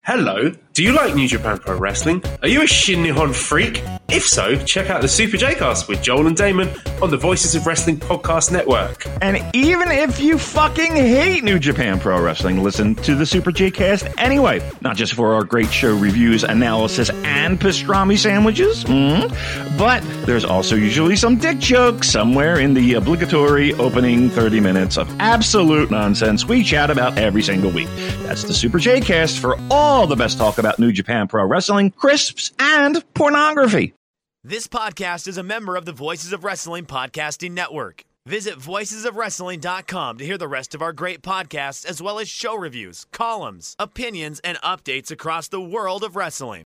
Hello, do you like New Japan Pro Wrestling? Are you a Shin Nihon freak? If so, check out the Super J-Cast with Joel and Damon on the Voices of Wrestling Podcast Network. And even if you fucking hate New Japan Pro Wrestling, listen to the Super J-Cast anyway. Not just for our great show reviews, analysis, and pastrami sandwiches, but there's also usually some dick jokes somewhere in the obligatory opening 30 minutes of absolute nonsense we chat about every single week. That's the Super J-Cast for all the best talk about New Japan Pro Wrestling, crisps, and pornography. This podcast is a member of the Voices of Wrestling Podcasting Network. Visit voicesofwrestling.com to hear the rest of our great podcasts, as well as show reviews, columns, opinions, and updates across the world of wrestling.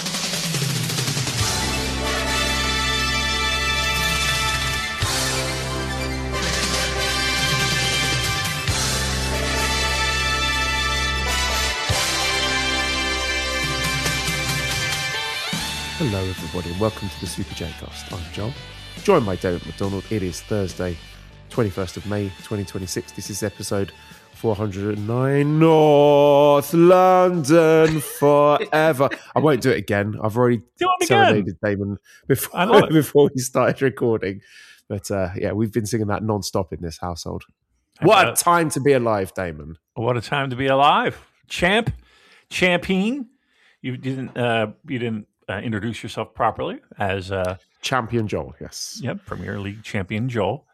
Hello everybody and welcome to the Super J-Cast. I'm Joel, joined by David McDonald. It is Thursday, 21st of May, 2026. This is episode 409, North London Forever. I won't do it again. I've already serenaded Damon before we started recording. But yeah, we've been singing that non-stop in this household. What a time to be alive, Damon. What a time to be alive. Champion. You didn't introduce yourself properly as Champion Joel, yes. Yep, Premier League champion Joel.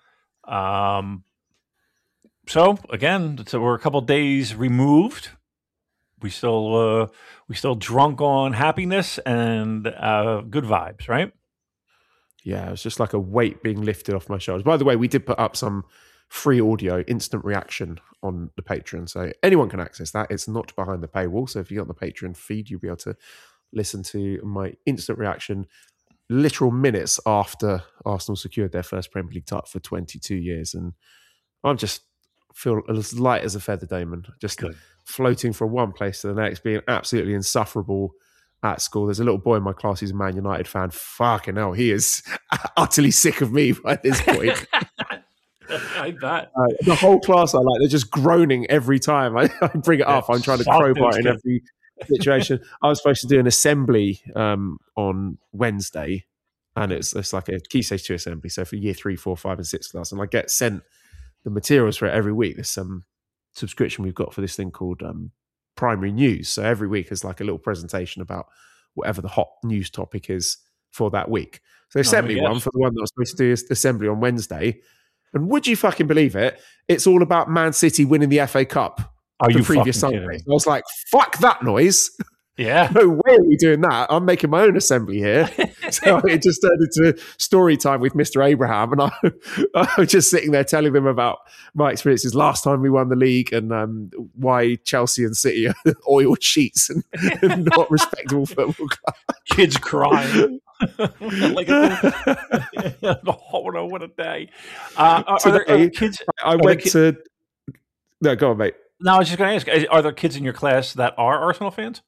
So again, we're a couple days removed. We still drunk on happiness and good vibes, right? Yeah, it's just like a weight being lifted off my shoulders. By the way, we did put up some free audio, instant reaction on the Patreon, so anyone can access that. It's not behind the paywall, so if you got the Patreon feed, you'll be able to listen to my instant reaction literal minutes after Arsenal secured their first Premier League title for 22 years. And I'm just feel as light as a feather, Damon. Just Good. Floating from one place to the next, being absolutely insufferable at school. There's a little boy in my class who's a Man United fan. Fucking hell, he is utterly sick of me by this point. I bet. The whole class they're just groaning every time I bring it up. I'm trying to crowbar in every situation. I was supposed to do an assembly on Wednesday, and it's like a Key Stage 2 assembly, so for year 3, 4, 5 and 6 class, and I get sent the materials for it every week. There's some subscription we've got for this thing called Primary News, so every week is like a little presentation about whatever the hot news topic is for that week. So they sent me one for the one that I was supposed to do assembly on Wednesday, and would you fucking believe it, it's all about Man City winning the FA Cup the previous Sunday. I was like, fuck that noise. Yeah. No way are we doing that. I'm making my own assembly here. So it just turned into story time with Mr. Abraham. And I was just sitting there telling them about my experiences last time we won the league and why Chelsea and City are oil sheets and not respectable football clubs. Kids crying. Like what a day. Kids? I went to... No, go on, mate. No, I was just going to ask, are there kids in your class that are Arsenal fans?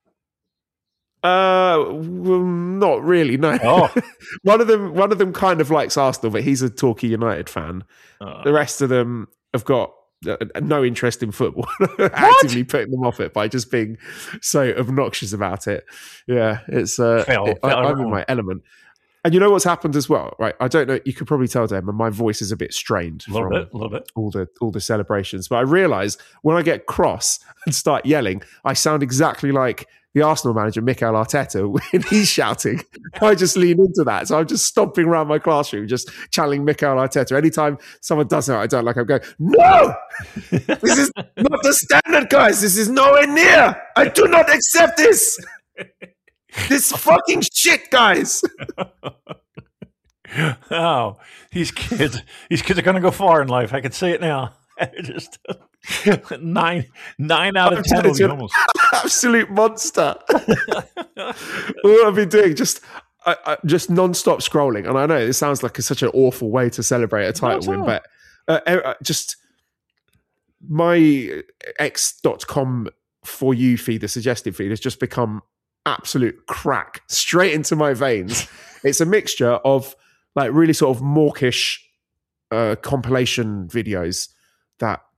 Well, not really, no. Oh. One of them kind of likes Arsenal, but he's a Torquay United fan. The rest of them have got no interest in football. Actively putting them off it by just being so obnoxious about it. Yeah, it's I'm in my element. And you know what's happened as well, right? I don't know. You could probably tell, Damon, my voice is a bit strained a little bit. All the celebrations. But I realise when I get cross and start yelling, I sound exactly like the Arsenal manager, Mikel Arteta, when he's shouting. I just lean into that. So I'm just stomping around my classroom, just channeling Mikel Arteta. Anytime someone does something I don't like, I'm going, no! This is not the standard, guys. This is nowhere near. I do not accept this. This fucking shit, guys. Oh, these kids are going to go far in life. I can say it now. Just 9 out of 10. Almost. Absolute monster. All I've been doing just non-stop scrolling. And I know it sounds like such an awful way to celebrate a title win, but just my X.com for you feed, the suggested feed, has just become absolute crack straight into my veins. It's a mixture of like really sort of mawkish compilation videos that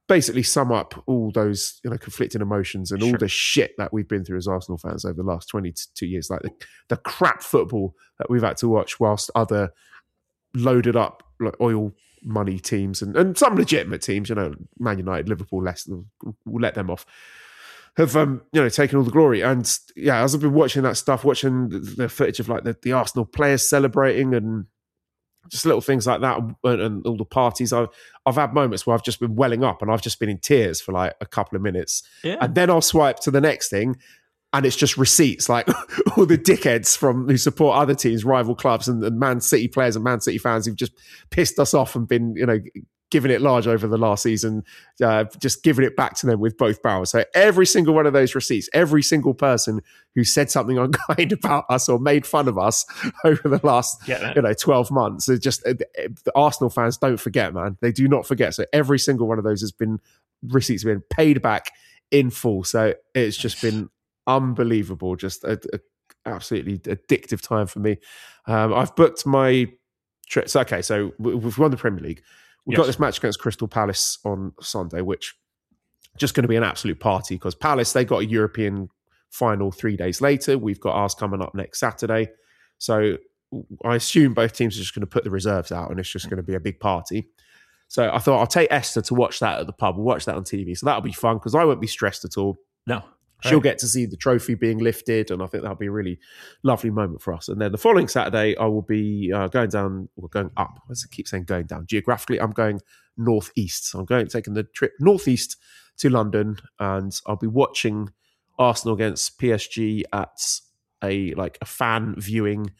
basically sum up all those conflicting emotions and all the shit that we've been through as Arsenal fans over the last 22 years, like the crap football that we've had to watch whilst other loaded up like oil money teams and some legitimate teams, Man United, Liverpool, Leicester, we'll let them off, have taken all the glory. And as I've been watching that stuff, watching the footage of like the Arsenal players celebrating and just little things like that, and all the parties, I've had moments where I've just been welling up and I've just been in tears for like a couple of minutes, and then I'll swipe to the next thing and it's just receipts, like all the dickheads who support other teams, rival clubs, and Man City players and Man City fans who've just pissed us off and been giving it large over the last season, just giving it back to them with both barrels. So every single one of those receipts, every single person who said something unkind about us or made fun of us over the last 12 months, it's just the Arsenal fans don't forget, man. They do not forget. So every single one of those receipts have been paid back in full. So it's just been unbelievable, just a absolutely addictive time for me. I've booked my trips. Okay, so we've won the Premier League. We've got this match against Crystal Palace on Sunday, which just going to be an absolute party because Palace, they got a European final 3 days later. We've got ours coming up next Saturday. So I assume both teams are just going to put the reserves out and it's just going to be a big party. So I thought I'll take Esther to watch that at the pub. We'll watch that on TV. So that'll be fun because I won't be stressed at all. No. She'll get to see the trophy being lifted, and I think that'll be a really lovely moment for us. And then the following Saturday, I will be going up. I keep saying going down. Geographically, I'm going northeast. So I'm taking the trip northeast to London, and I'll be watching Arsenal against PSG at a fan viewing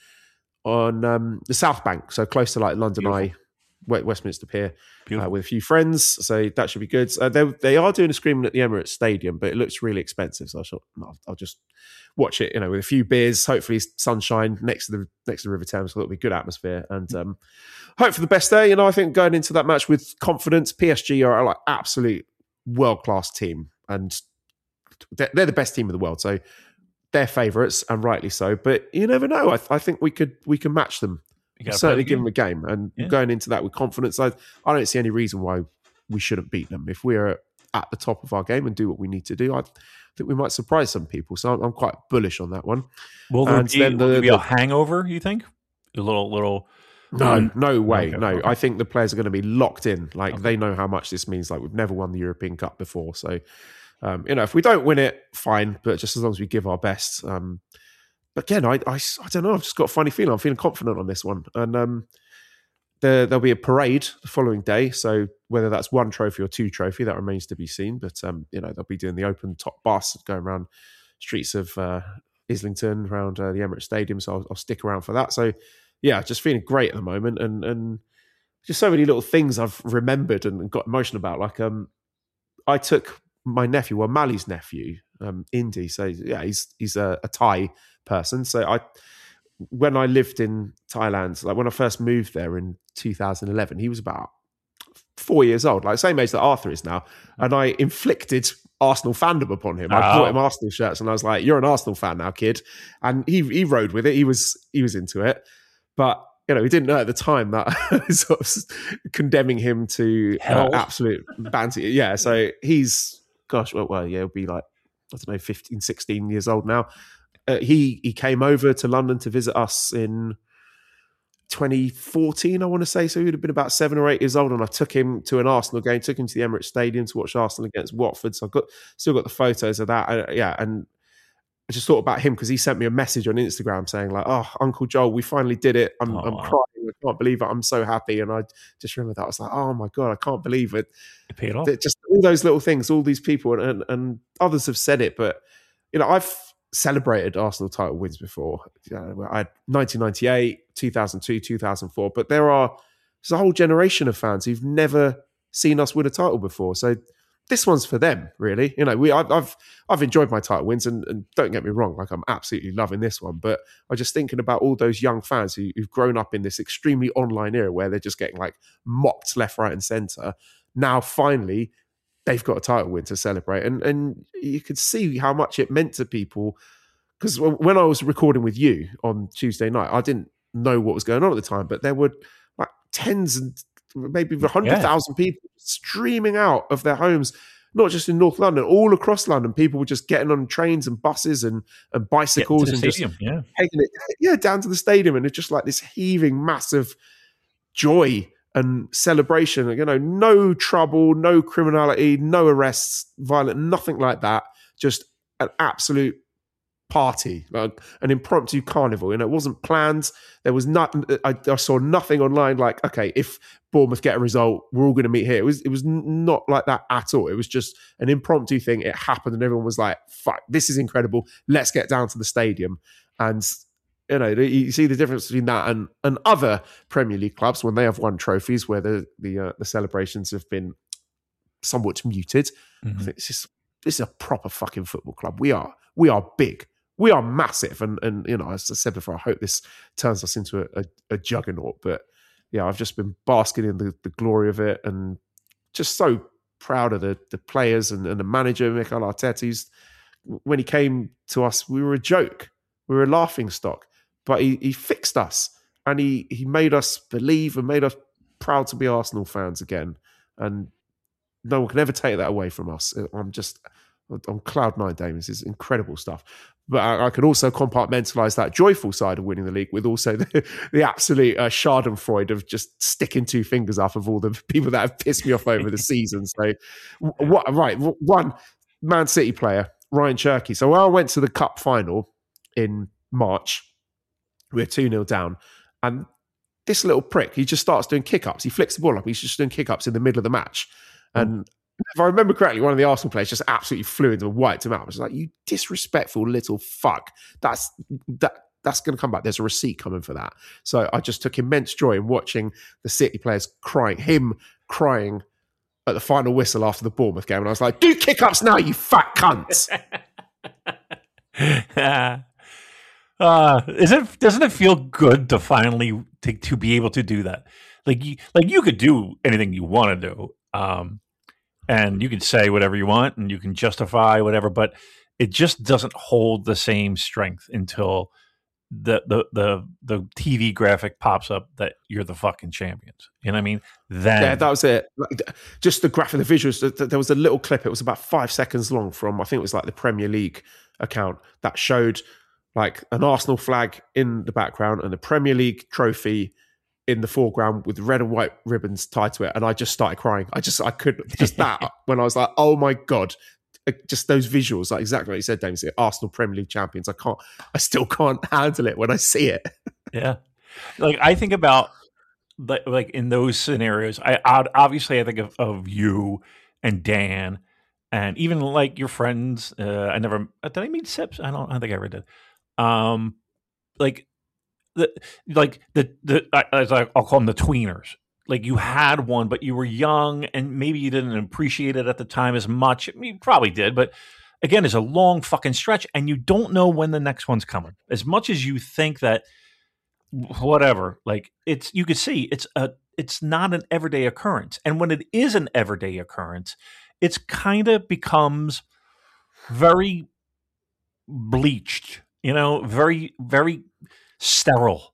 on the South Bank, so close to like London Eye, Westminster Pier, with a few friends. So that should be good. They are doing a screening at the Emirates Stadium, but it looks really expensive. So I thought I'll just watch it, with a few beers, hopefully sunshine next to the River Thames. So it'll be good atmosphere and hope for the best there. I think going into that match with confidence. PSG are like absolute world class team, and they're the best team in the world. So they're favourites, and rightly so. But you never know. I think we can match them. Certainly give them a game, and going into that with confidence, I don't see any reason why we shouldn't beat them. If we're at the top of our game and do what we need to do, I think we might surprise some people. So I'm quite bullish on that one. Will there be a hangover, you think? A little... No way. Okay, no, okay. I think the players are going to be locked in. They know how much this means. We've never won the European Cup before. So, if we don't win it, fine. But just as long as we give our best... But again, I don't know. I've just got a funny feeling. I'm feeling confident on this one. And there'll be a parade the following day. So whether that's one trophy or two trophy, that remains to be seen. But, they'll be doing the open top bus going around streets of Islington, around the Emirates Stadium. So I'll stick around for that. So, just feeling great at the moment. And just so many little things I've remembered and got emotional about. I took my nephew, Mali's nephew, Indy. So, he's a Thai person. So when I lived in Thailand, when I first moved there in 2011, he was about 4 years old, same age that Arthur is now. And I inflicted Arsenal fandom upon him. I bought him Arsenal shirts and I was like, "You're an Arsenal fan now, kid." And he rode with it. He was into it. But he didn't know at the time that I was sort of condemning him to absolute banter. Yeah, so he's, he'll be I don't know, 15, 16 years old now. He came over to London to visit us in 2014, I want to say. So he would have been about 7 or 8 years old, and I took him to an Arsenal game, took him to the Emirates Stadium to watch Arsenal against Watford. So I've still got the photos of that. And I just thought about him because he sent me a message on Instagram saying "Oh, Uncle Joel, we finally did it. I'm crying. I can't believe it. I'm so happy." And I just remember that. I was like, "Oh my God, I can't believe it." It paid off. Just all those little things, all these people, and others have said it, but I've celebrated Arsenal title wins before. I had 1998, 2002, 2004, but there's a whole generation of fans who've never seen us win a title before. So this one's for them, really. I've enjoyed my title wins, and don't get me wrong, I'm absolutely loving this one. But I'm just thinking about all those young fans who've grown up in this extremely online era where they're just getting mocked left, right, and centre. Now, finally, they've got a title win to celebrate. And you could see how much it meant to people. Because when I was recording with you on Tuesday night, I didn't know what was going on at the time, but there were tens and maybe 100,000 people streaming out of their homes, not just in North London, all across London. People were just getting on trains and buses and bicycles and stadium, just taking it down to the stadium. And it's just like this heaving, massive joy and celebration. You know, no trouble, no criminality, no arrests, violent, nothing like that. Just an absolute party, like an impromptu carnival. You know, it wasn't planned. There was nothing. I saw nothing online like, okay, if Bournemouth get a result, we're all going to meet here. It was not like that at all. It was just an impromptu thing. It happened, and everyone was like, "Fuck, this is incredible. Let's get down to the stadium." And you know, you see the difference between that and other Premier League clubs when they have won trophies, where the celebrations have been somewhat muted. I think this is a proper fucking football club. We are big. We are massive, and you know, as I said before, I hope this turns us into a juggernaut. But yeah, I've just been basking in the glory of it, and just so proud of the players and the manager, Mikel Arteta. When he came to us, we were a joke, we were a laughing stock, but he fixed us, and he made us believe and made us proud to be Arsenal fans again, and no one can ever take that away from us. I'm just on cloud nine, Damien. This is incredible stuff. But I could also compartmentalize that joyful side of winning the league with also the absolute schadenfreude of just sticking two fingers up of all the people that have pissed me off over the season. So, one Man City player, Ryan Cherky. So when I went to the Cup final in March, we were 2-0 down, and this little prick, he just starts doing kick-ups. He flicks the ball up. He's just doing kick-ups in the middle of the match. And if I remember correctly, one of the Arsenal players just absolutely flew into and wiped him out. I was like, you disrespectful little fuck. That's going to come back. There's a receipt coming for that. So I just took immense joy in watching the City players him crying at the final whistle after the Bournemouth game. And I was like, do kick-ups now, you fat cunts. Doesn't it feel good to finally to be able to do that? Like you could do anything you want to do. And you can say whatever you want and you can justify whatever, but it just doesn't hold the same strength until the TV graphic pops up that you're the fucking champions. You know what I mean? Yeah, that was it. Just the graphic, the visuals. There was a little clip. It was about 5 seconds long from, I think it was like the Premier League account that showed like an Arsenal flag in the background and the Premier League trophy in the foreground with red and white ribbons tied to it, and I just started crying. I couldn't just that when I was like, oh my god, just those visuals, like exactly what you said, James. Arsenal Premier League champions. I still can't handle it when I see it. Yeah, like I think about like in those scenarios. I obviously think of you and Dan, and even like your friends. I never did I meet Sips? I don't think I ever did. I'll call them the tweeners. Like you had one, but you were young and maybe you didn't appreciate it at the time as much. I mean, you probably did, but again, it's a long fucking stretch and you don't know when the next one's coming. As much as you think that whatever, like you could see it's not an everyday occurrence. And when it is an everyday occurrence, it's kind of becomes very bleached, very, very sterile.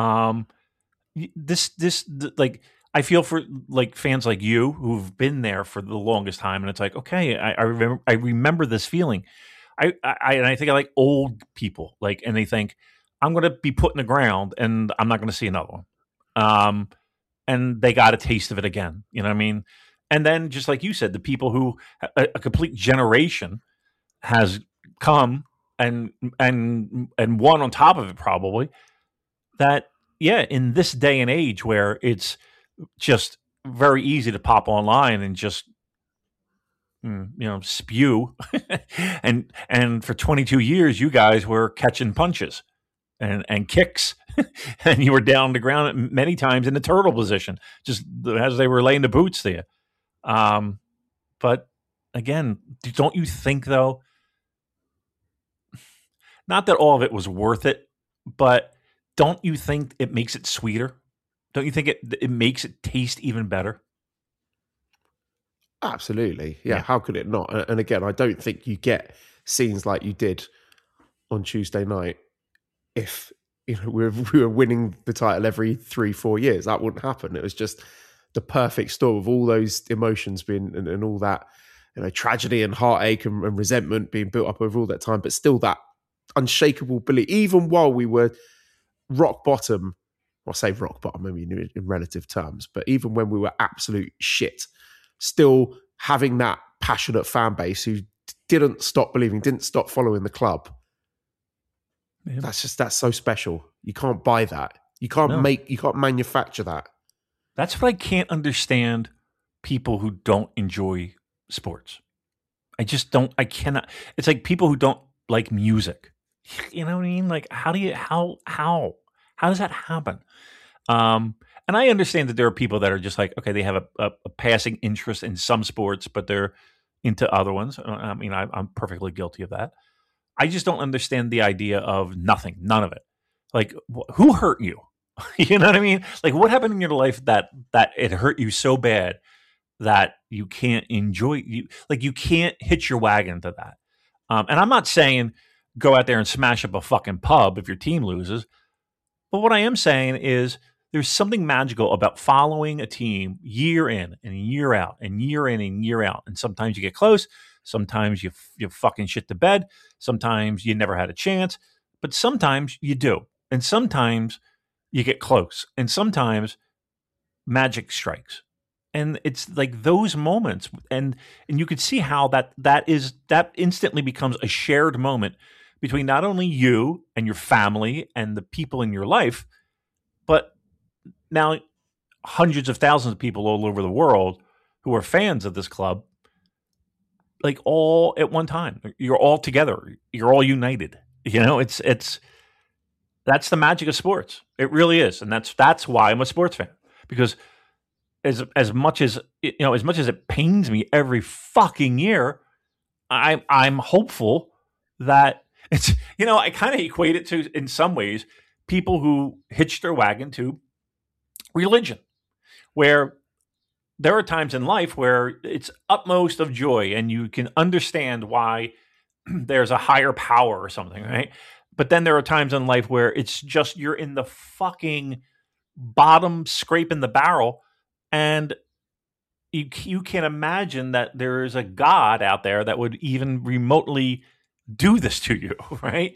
Like I feel for like fans like you who've been there for the longest time, and it's like, okay, I remember this feeling. I think I like old people, like, and they think I'm going to be put in the ground and I'm not going to see another one. And they got a taste of it again. You know what I mean? And then just like you said, the people who a complete generation has come and one on top of it probably. That, yeah, in this day and age where it's just very easy to pop online and just, spew. and for 22 years, you guys were catching punches and kicks, and you were down on the ground many times in the turtle position, just as they were laying the boots to you. But again, don't you think, though, not that all of it was worth it, but don't you think it makes it sweeter? Don't you think it makes it taste even better? Absolutely. Yeah. How could it not? And again, I don't think you get scenes like you did on Tuesday night if we were winning the title every 3-4 years. That wouldn't happen. It was just the perfect storm of all those emotions being and all that, tragedy and heartache and resentment being built up over all that time, but still that unshakable belief, even while we were rock bottom. Well, I say rock bottom, I mean in relative terms, but even when we were absolute shit, still having that passionate fan base who didn't stop believing, didn't stop following the club. Yeah. That's so special. You can't buy that. You can't you can't manufacture that. That's what I can't understand, people who don't enjoy sports. I just don't, I cannot. It's like people who don't like music. You know what I mean? Like, how does that happen? And I understand that there are people that are just like, okay, they have a passing interest in some sports, but they're into other ones. I mean, I'm perfectly guilty of that. I just don't understand the idea of nothing, none of it. Like, who hurt you? You know what I mean? Like, what happened in your life that it hurt you so bad that you can't enjoy you can't hitch your wagon to that. And I'm not saying go out there and smash up a fucking pub if your team loses. But what I am saying is there's something magical about following a team year in and year out and year in and year out. And sometimes you get close. Sometimes you fucking shit the bed. Sometimes you never had a chance. But sometimes you do. And sometimes you get close. And sometimes magic strikes. And it's like those moments. And you can see how that instantly becomes a shared moment between not only you and your family and the people in your life, but now hundreds of thousands of people all over the world who are fans of this club, like all at one time. You're all together. You're all united. You know, it's that's the magic of sports. It really is. And that's why I'm a sports fan. Because as much as it pains me every fucking year, I'm hopeful that it's, I kind of equate it to, in some ways, people who hitch their wagon to religion, where there are times in life where it's utmost of joy and you can understand why there's a higher power or something, right? But then there are times in life where it's just you're in the fucking bottom, scraping the barrel, and you can't imagine that there is a God out there that would even remotely do this to you, right?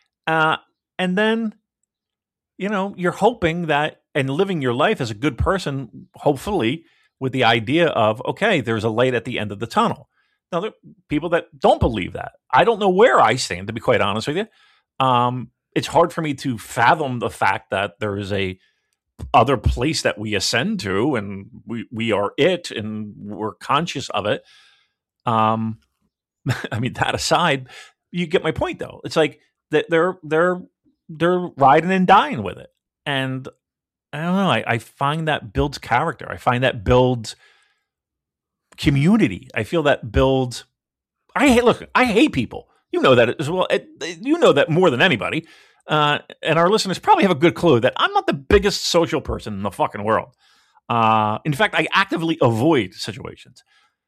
And then, you're hoping that and living your life as a good person, hopefully, with the idea of, okay, there's a light at the end of the tunnel. Now, there are people that don't believe that. I don't know where I stand, to be quite honest with you. It's hard for me to fathom the fact that there is a other place that we ascend to, and we are it, and we're conscious of it. I mean, that aside, you get my point, though. It's like that they're riding and dying with it, and I don't know. I find that builds character. I find that builds community. I feel that builds. I hate people. You know that as well. You know that more than anybody. And our listeners probably have a good clue that I'm not the biggest social person in the fucking world. In fact, I actively avoid situations.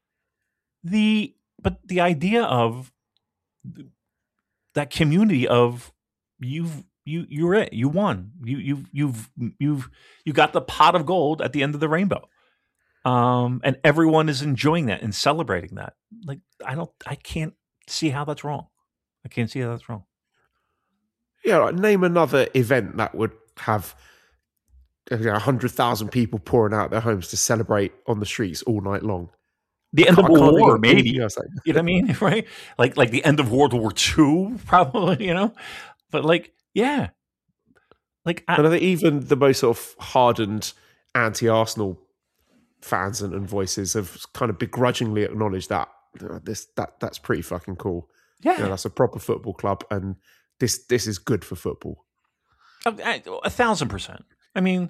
But the idea of that community of you're it. You won. You got the pot of gold at the end of the rainbow. And everyone is enjoying that and celebrating that. Like, I can't see how that's wrong. I can't see how that's wrong. Yeah, like, name another event that would have 100,000 people pouring out their homes to celebrate on the streets all night long. The end of war, maybe. You know what I mean? Right? Like the end of World War II, probably, But yeah. And I think even the most sort of hardened anti-Arsenal fans and voices have kind of begrudgingly acknowledged that that's pretty fucking cool. Yeah. That's a proper football club, and this is good for football. 1,000%. I mean,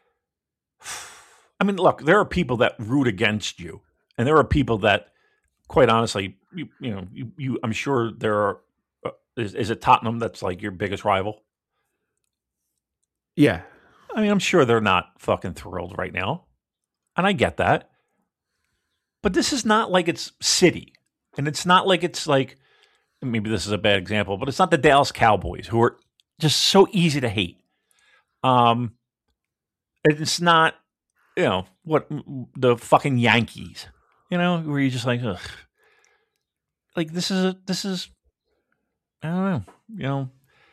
look, there are people that root against you, and there are people that, quite honestly, you I'm sure there are. Is it Tottenham that's like your biggest rival? Yeah. I mean, I'm sure they're not fucking thrilled right now, and I get that. But this is not like it's City, and it's not like it's like. Maybe this is a bad example, but it's not the Dallas Cowboys, who are just so easy to hate. It's not what the fucking Yankees, where you're just like, ugh. Like this is I don't know,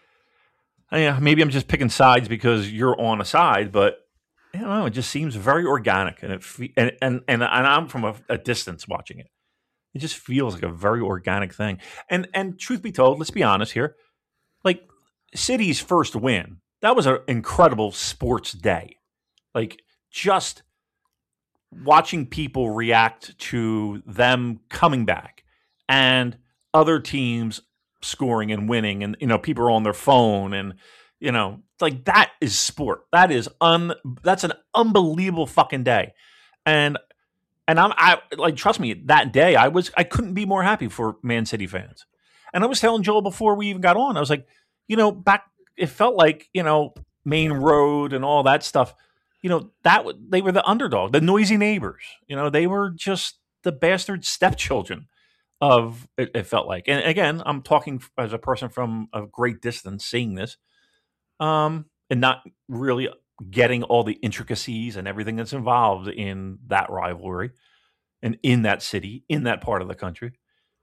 maybe I'm just picking sides because you're on a side, but I don't know, it just seems very organic, and I'm from a distance watching it. It just feels like a very organic thing. And truth be told, let's be honest here, like City's first win, that was an incredible sports day. Like just watching people react to them coming back and other teams scoring and winning, and people are on their phone, and like that is sport. That's an unbelievable fucking day. And I like, trust me, that day I couldn't be more happy for Man City fans. And I was telling Joel before we even got on, I was like, back, it felt like, Main Road and all that stuff, they were the underdog, the noisy neighbors, they were just the bastard stepchildren of it felt like. And again, I'm talking as a person from a great distance seeing this, and not really getting all the intricacies and everything that's involved in that rivalry and in that city, in that part of the country.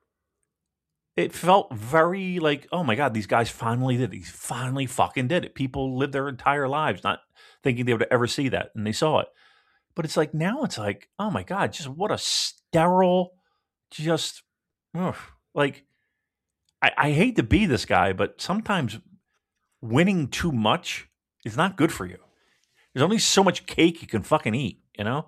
It felt very like, oh my God, these guys finally did it. These finally fucking did it. People lived their entire lives not thinking they would ever see that, and they saw it. But it's like, now it's like, oh my God, just what a sterile, just, like, I hate to be this guy, but sometimes winning too much is not good for you. There's only so much cake you can fucking eat, and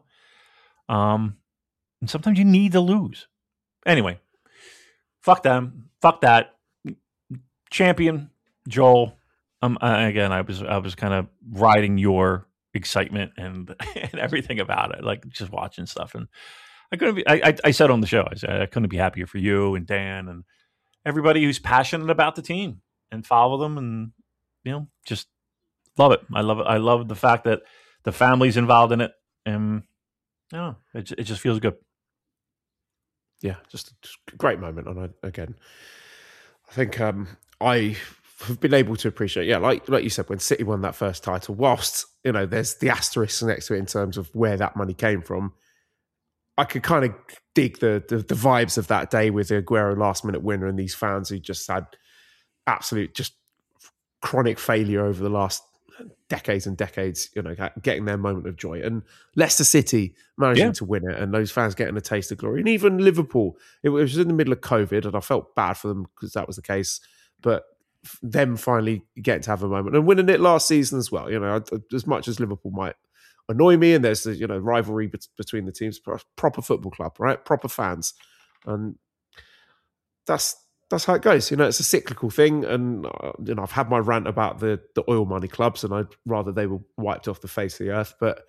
sometimes you need to lose. Anyway, fuck them, fuck that. Champion, Joel. Again, I was kind of riding your excitement and everything about it, like just watching stuff. And I couldn't be. I said on the show, I said I couldn't be happier for you and Dan and everybody who's passionate about the team and follow them, and just love it. I love it. I love the fact that the family's involved in it, and it just feels good. Yeah, just a great moment. And again, I think I have been able to appreciate, like you said, when City won that first title, whilst there's the asterisk next to it in terms of where that money came from, I could kind of dig the vibes of that day with the Aguero last minute winner and these fans who just had absolute just chronic failure over the last decades and decades, getting their moment of joy, and Leicester City managing to win it, and those fans getting a taste of glory, and even Liverpool. It was in the middle of COVID, and I felt bad for them because that was the case, but them finally getting to have a moment and winning it last season as well. As much as Liverpool might annoy me, and there's the rivalry between the teams, proper football club, right? Proper fans, and that's how it goes. It's a cyclical thing, and I've had my rant about the oil money clubs, and I'd rather they were wiped off the face of the earth. But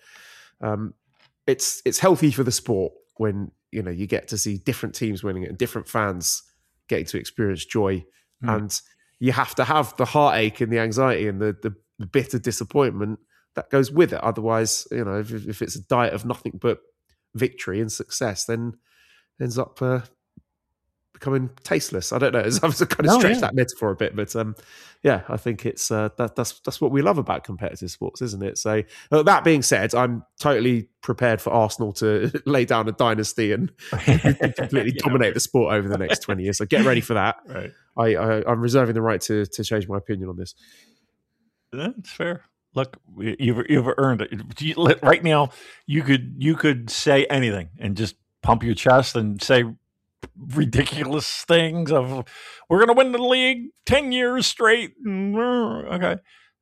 it's healthy for the sport when you get to see different teams winning it and different fans getting to experience joy, and you have to have the heartache and the anxiety and the bitter disappointment that goes with it. Otherwise, if it's a diet of nothing but victory and success, then it ends up becoming tasteless. I don't know. I've kind of stretched that metaphor a bit, but I think it's that's what we love about competitive sports, isn't it? So that being said, I'm totally prepared for Arsenal to lay down a dynasty and completely dominate the sport over the next 20 years. So get ready for that. Right. I'm reserving the right to change my opinion on this. That's fair. Look, you've earned it. Right now, you could say anything and just pump your chest and say ridiculous things of we're going to win the league 10 years straight. Okay.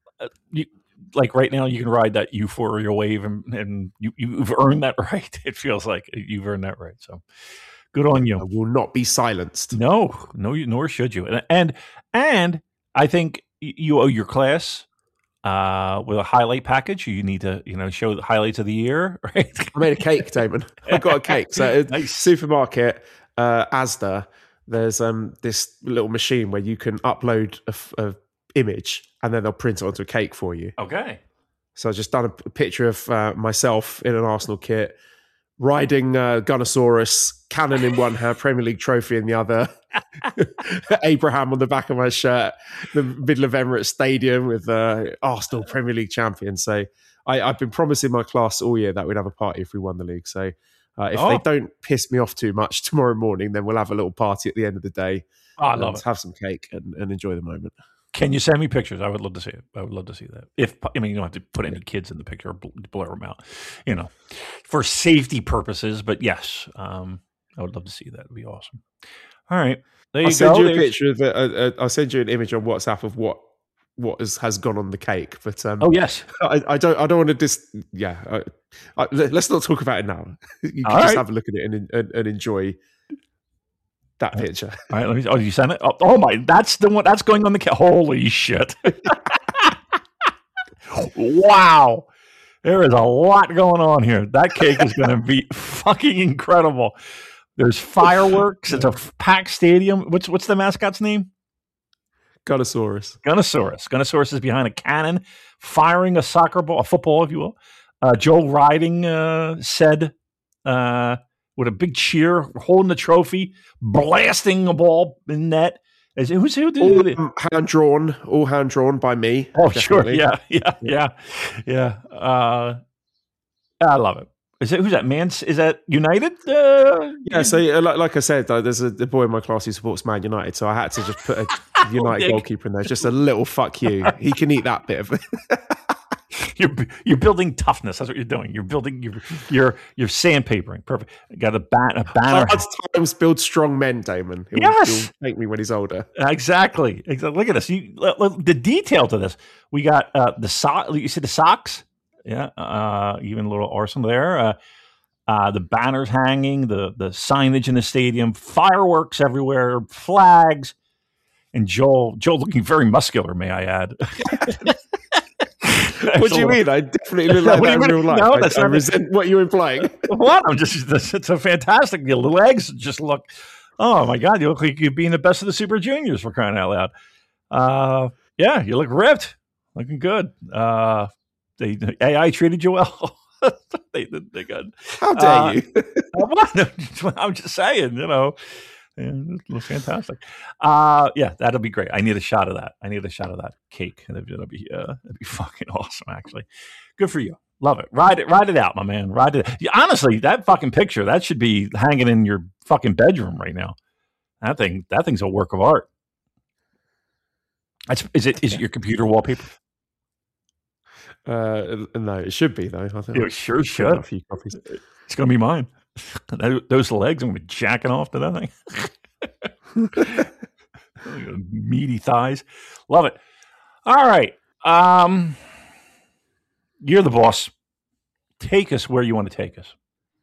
Like right now, you can ride that euphoria wave, and you've earned that right. It feels like you've earned that right. So good on you. I will not be silenced. No, nor should you. And I think you owe your class with a highlight package. You need to, show the highlights of the year, right? I made a cake, Damon. I got a cake. So nice. Supermarket, Asda, there's this little machine where you can upload a image and then they'll print it onto a cake for you. Okay. So I just done a picture of myself in an Arsenal kit, riding Gunnosaurus, cannon in one hand, Premier League trophy in the other, Abraham on the back of my shirt, the middle of Emirates Stadium with Arsenal Premier League champion. So I've been promising my class all year that we'd have a party if we won the league. So if they don't piss me off too much tomorrow morning, then we'll have a little party at the end of the day. I love it. Have some cake and enjoy the moment. Can you send me pictures? I would love to see it. I would love to see that. You don't have to put any kids in the picture or blur them out, for safety purposes. But yes, I would love to see that. It'd be awesome. All right. I'll send you a picture of it. I'll send you an image on WhatsApp of what has gone on the cake. But oh yes, I don't want to let's not talk about it now. You can just have a look at it and enjoy that picture. All right, let me. Oh, you sent it? Oh my, that's the one that's going on the cake. Holy shit! Wow, there is a lot going on here. That cake is going to be fucking incredible. There's fireworks. It's a packed stadium. What's the mascot's name? Gunnosaurus. Gunnosaurus is behind a cannon, firing a football, if you will. Joel riding said with a big cheer, holding the trophy, blasting a ball in net. Who's all hand drawn by me. Oh, definitely. Sure, yeah. I love it. Who's that? Is that United? Yeah. So, like I said, there's a boy in my class who supports Man United, so I had to just put a United goalkeeper in there. Just a little fuck you. He can eat that bit of it. You're building toughness. That's what you're doing. You're building. You're sandpapering. Perfect. You got a banner. Hard times build strong men, Damon. He'll thank me when he's older. Exactly. Look at this. The detail to this. We got the sock. You see the socks. Yeah. Even a little arsenal there. The banners hanging. The signage in the stadium. Fireworks everywhere. Flags. And Joel looking very muscular. May I add. What do you mean? I definitely look like that in real life. No, I resent what you're implying. What? It's a fantastic. The legs just look, oh my God, you look like you're being the best of the Super Juniors, for crying out loud. Yeah, you look ripped. Looking good. AI treated you well. they good. How dare you? I'm just saying, it looks fantastic. Yeah, that'll be great. I need a shot of that. Cake. That'll be fucking awesome. Actually, good for you. Love it. Ride it out, my man. Ride it. Yeah, honestly, that fucking picture that should be hanging in your fucking bedroom right now. That thing's a work of art. Is it your computer wallpaper? No, it should be though. I think it sure should. A few copies. It's gonna be mine. Those legs, I'm gonna be jacking off to that thing. Meaty thighs, love it. All right, you're the boss. Take us where you want to take us.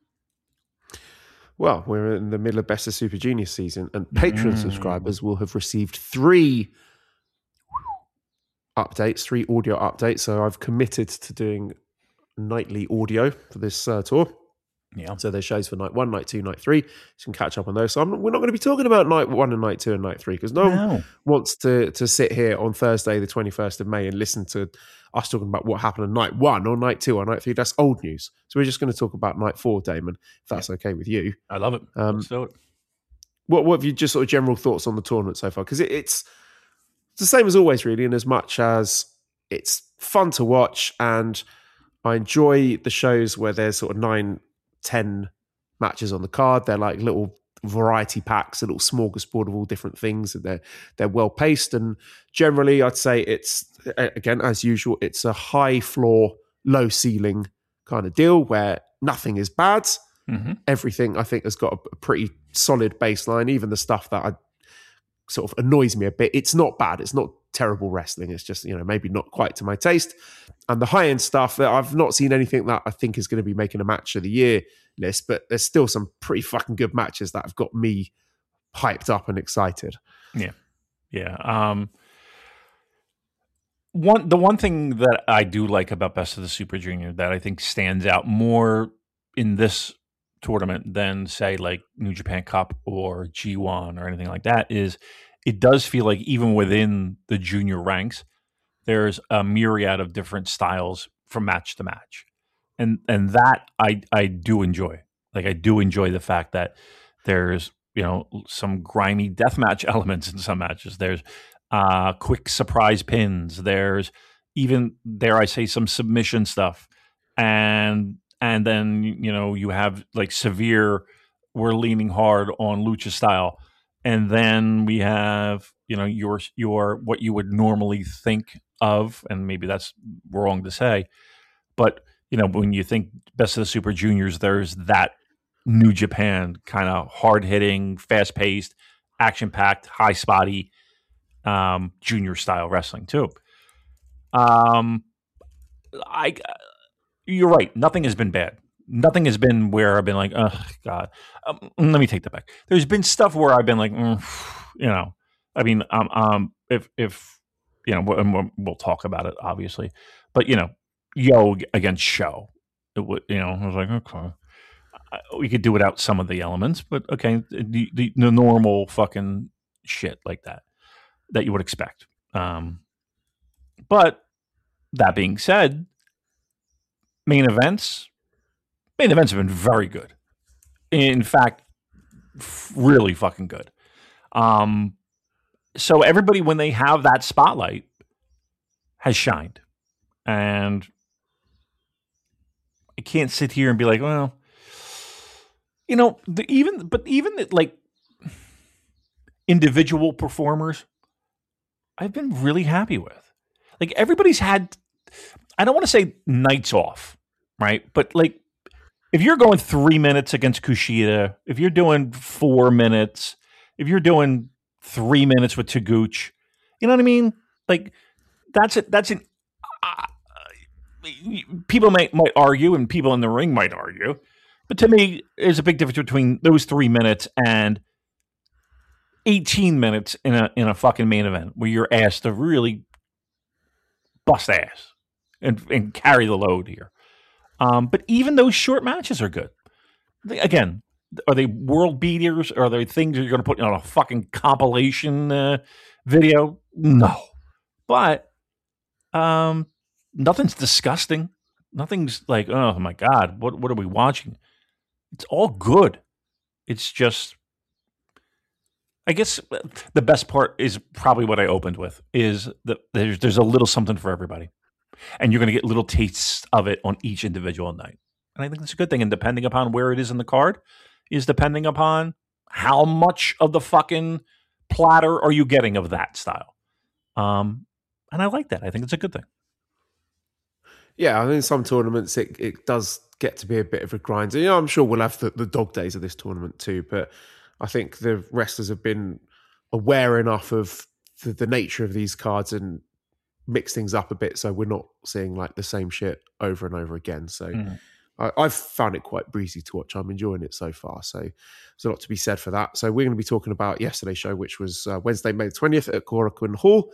Well, we're in the middle of Best of Super Junior season, and Patreon subscribers will have received 3 updates, 3 audio updates. So I've committed to doing nightly audio for this tour. Yeah. So there's shows for night 1, night 2, night 3. You can catch up on those. So we're not going to be talking about night 1 and night 2 and night 3 because no one wants to sit here on Thursday, the 21st of May, and listen to us talking about what happened on night 1 or night 2 or night 3. That's old news. So we're just going to talk about night 4, Damon, if that's okay with you. I love it. Let's do it. What have you just sort of general thoughts on the tournament so far? Because it's the same as always, really, in as much as it's fun to watch and I enjoy the shows where there's sort of 9, 10 matches on the card. They're like little variety packs, a little smorgasbord of all different things. And they're well paced. And generally, I'd say it's, again, as usual, it's a high floor, low ceiling kind of deal where nothing is bad. Mm-hmm. Everything, I think, has got a pretty solid baseline. Even the stuff that sort of annoys me a bit, it's not bad. It's not terrible wrestling. It's just, maybe not quite to my taste. And the high-end stuff, that I've not seen anything that I think is going to be making a match of the year list, but there's still some pretty fucking good matches that have got me hyped up and excited. Yeah. The one thing that I do like about Best of the Super Junior that I think stands out more in this tournament than, say, like New Japan Cup or G1 or anything like that is it does feel like even within the junior ranks, there's a myriad of different styles from match to match. And that I do enjoy. Like I do enjoy the fact that there's some grimy deathmatch elements in some matches. There's quick surprise pins. There's even, dare I say, some submission stuff, and then you have like severe. We're leaning hard on lucha style, and then we have your what you would normally think of, and maybe that's wrong to say, but when you think Best of the Super Juniors, there's that New Japan kind of hard hitting, fast paced, action packed, high spotty junior style wrestling too. You're right. Nothing has been bad. Nothing has been where I've been like, oh God. Let me take that back. There's been stuff where I've been like, I mean, if we'll talk about it obviously, but Yo against Show, I was like, okay, we could do without some of the elements, but okay, the normal fucking shit like that you would expect. But that being said, main events have been very good. In fact, really fucking good. So everybody, when they have that spotlight, has shined. And I can't sit here and be like, well, even like individual performers, I've been really happy with. Like everybody's had, I don't want to say nights off, right? But like, if you're going 3 minutes against Kushida, if you're doing 4 minutes, if you're doing 3 minutes with Taguchi, you know what I mean? Like that's it. That's an. People might argue, and people in the ring might argue, but to me, there's a big difference between those 3 minutes and 18 minutes in a fucking main event where you're asked to really bust ass and carry the load here. But even those short matches are good. Again, are they world beaters? Or are they things you're going to put on a fucking compilation video? No, but nothing's disgusting. Nothing's like, oh my God, what are we watching? It's all good. It's just, I guess the best part is probably what I opened with, is that there's a little something for everybody. And you're going to get little tastes of it on each individual night. And I think that's a good thing. And depending upon where it is in the card is depending upon how much of the fucking platter are you getting of that style. And I like that. I think it's a good thing. Yeah, I think some tournaments it does get to be a bit of a grind. I'm sure we'll have the dog days of this tournament too, but I think the wrestlers have been aware enough of the nature of these cards and mix things up a bit so we're not seeing like the same shit over and over again. So I've found it quite breezy to watch. I'm enjoying it so far. So there's a lot to be said for that. So we're going to be talking about yesterday's show, which was Wednesday, May 20th at Korakuen Hall,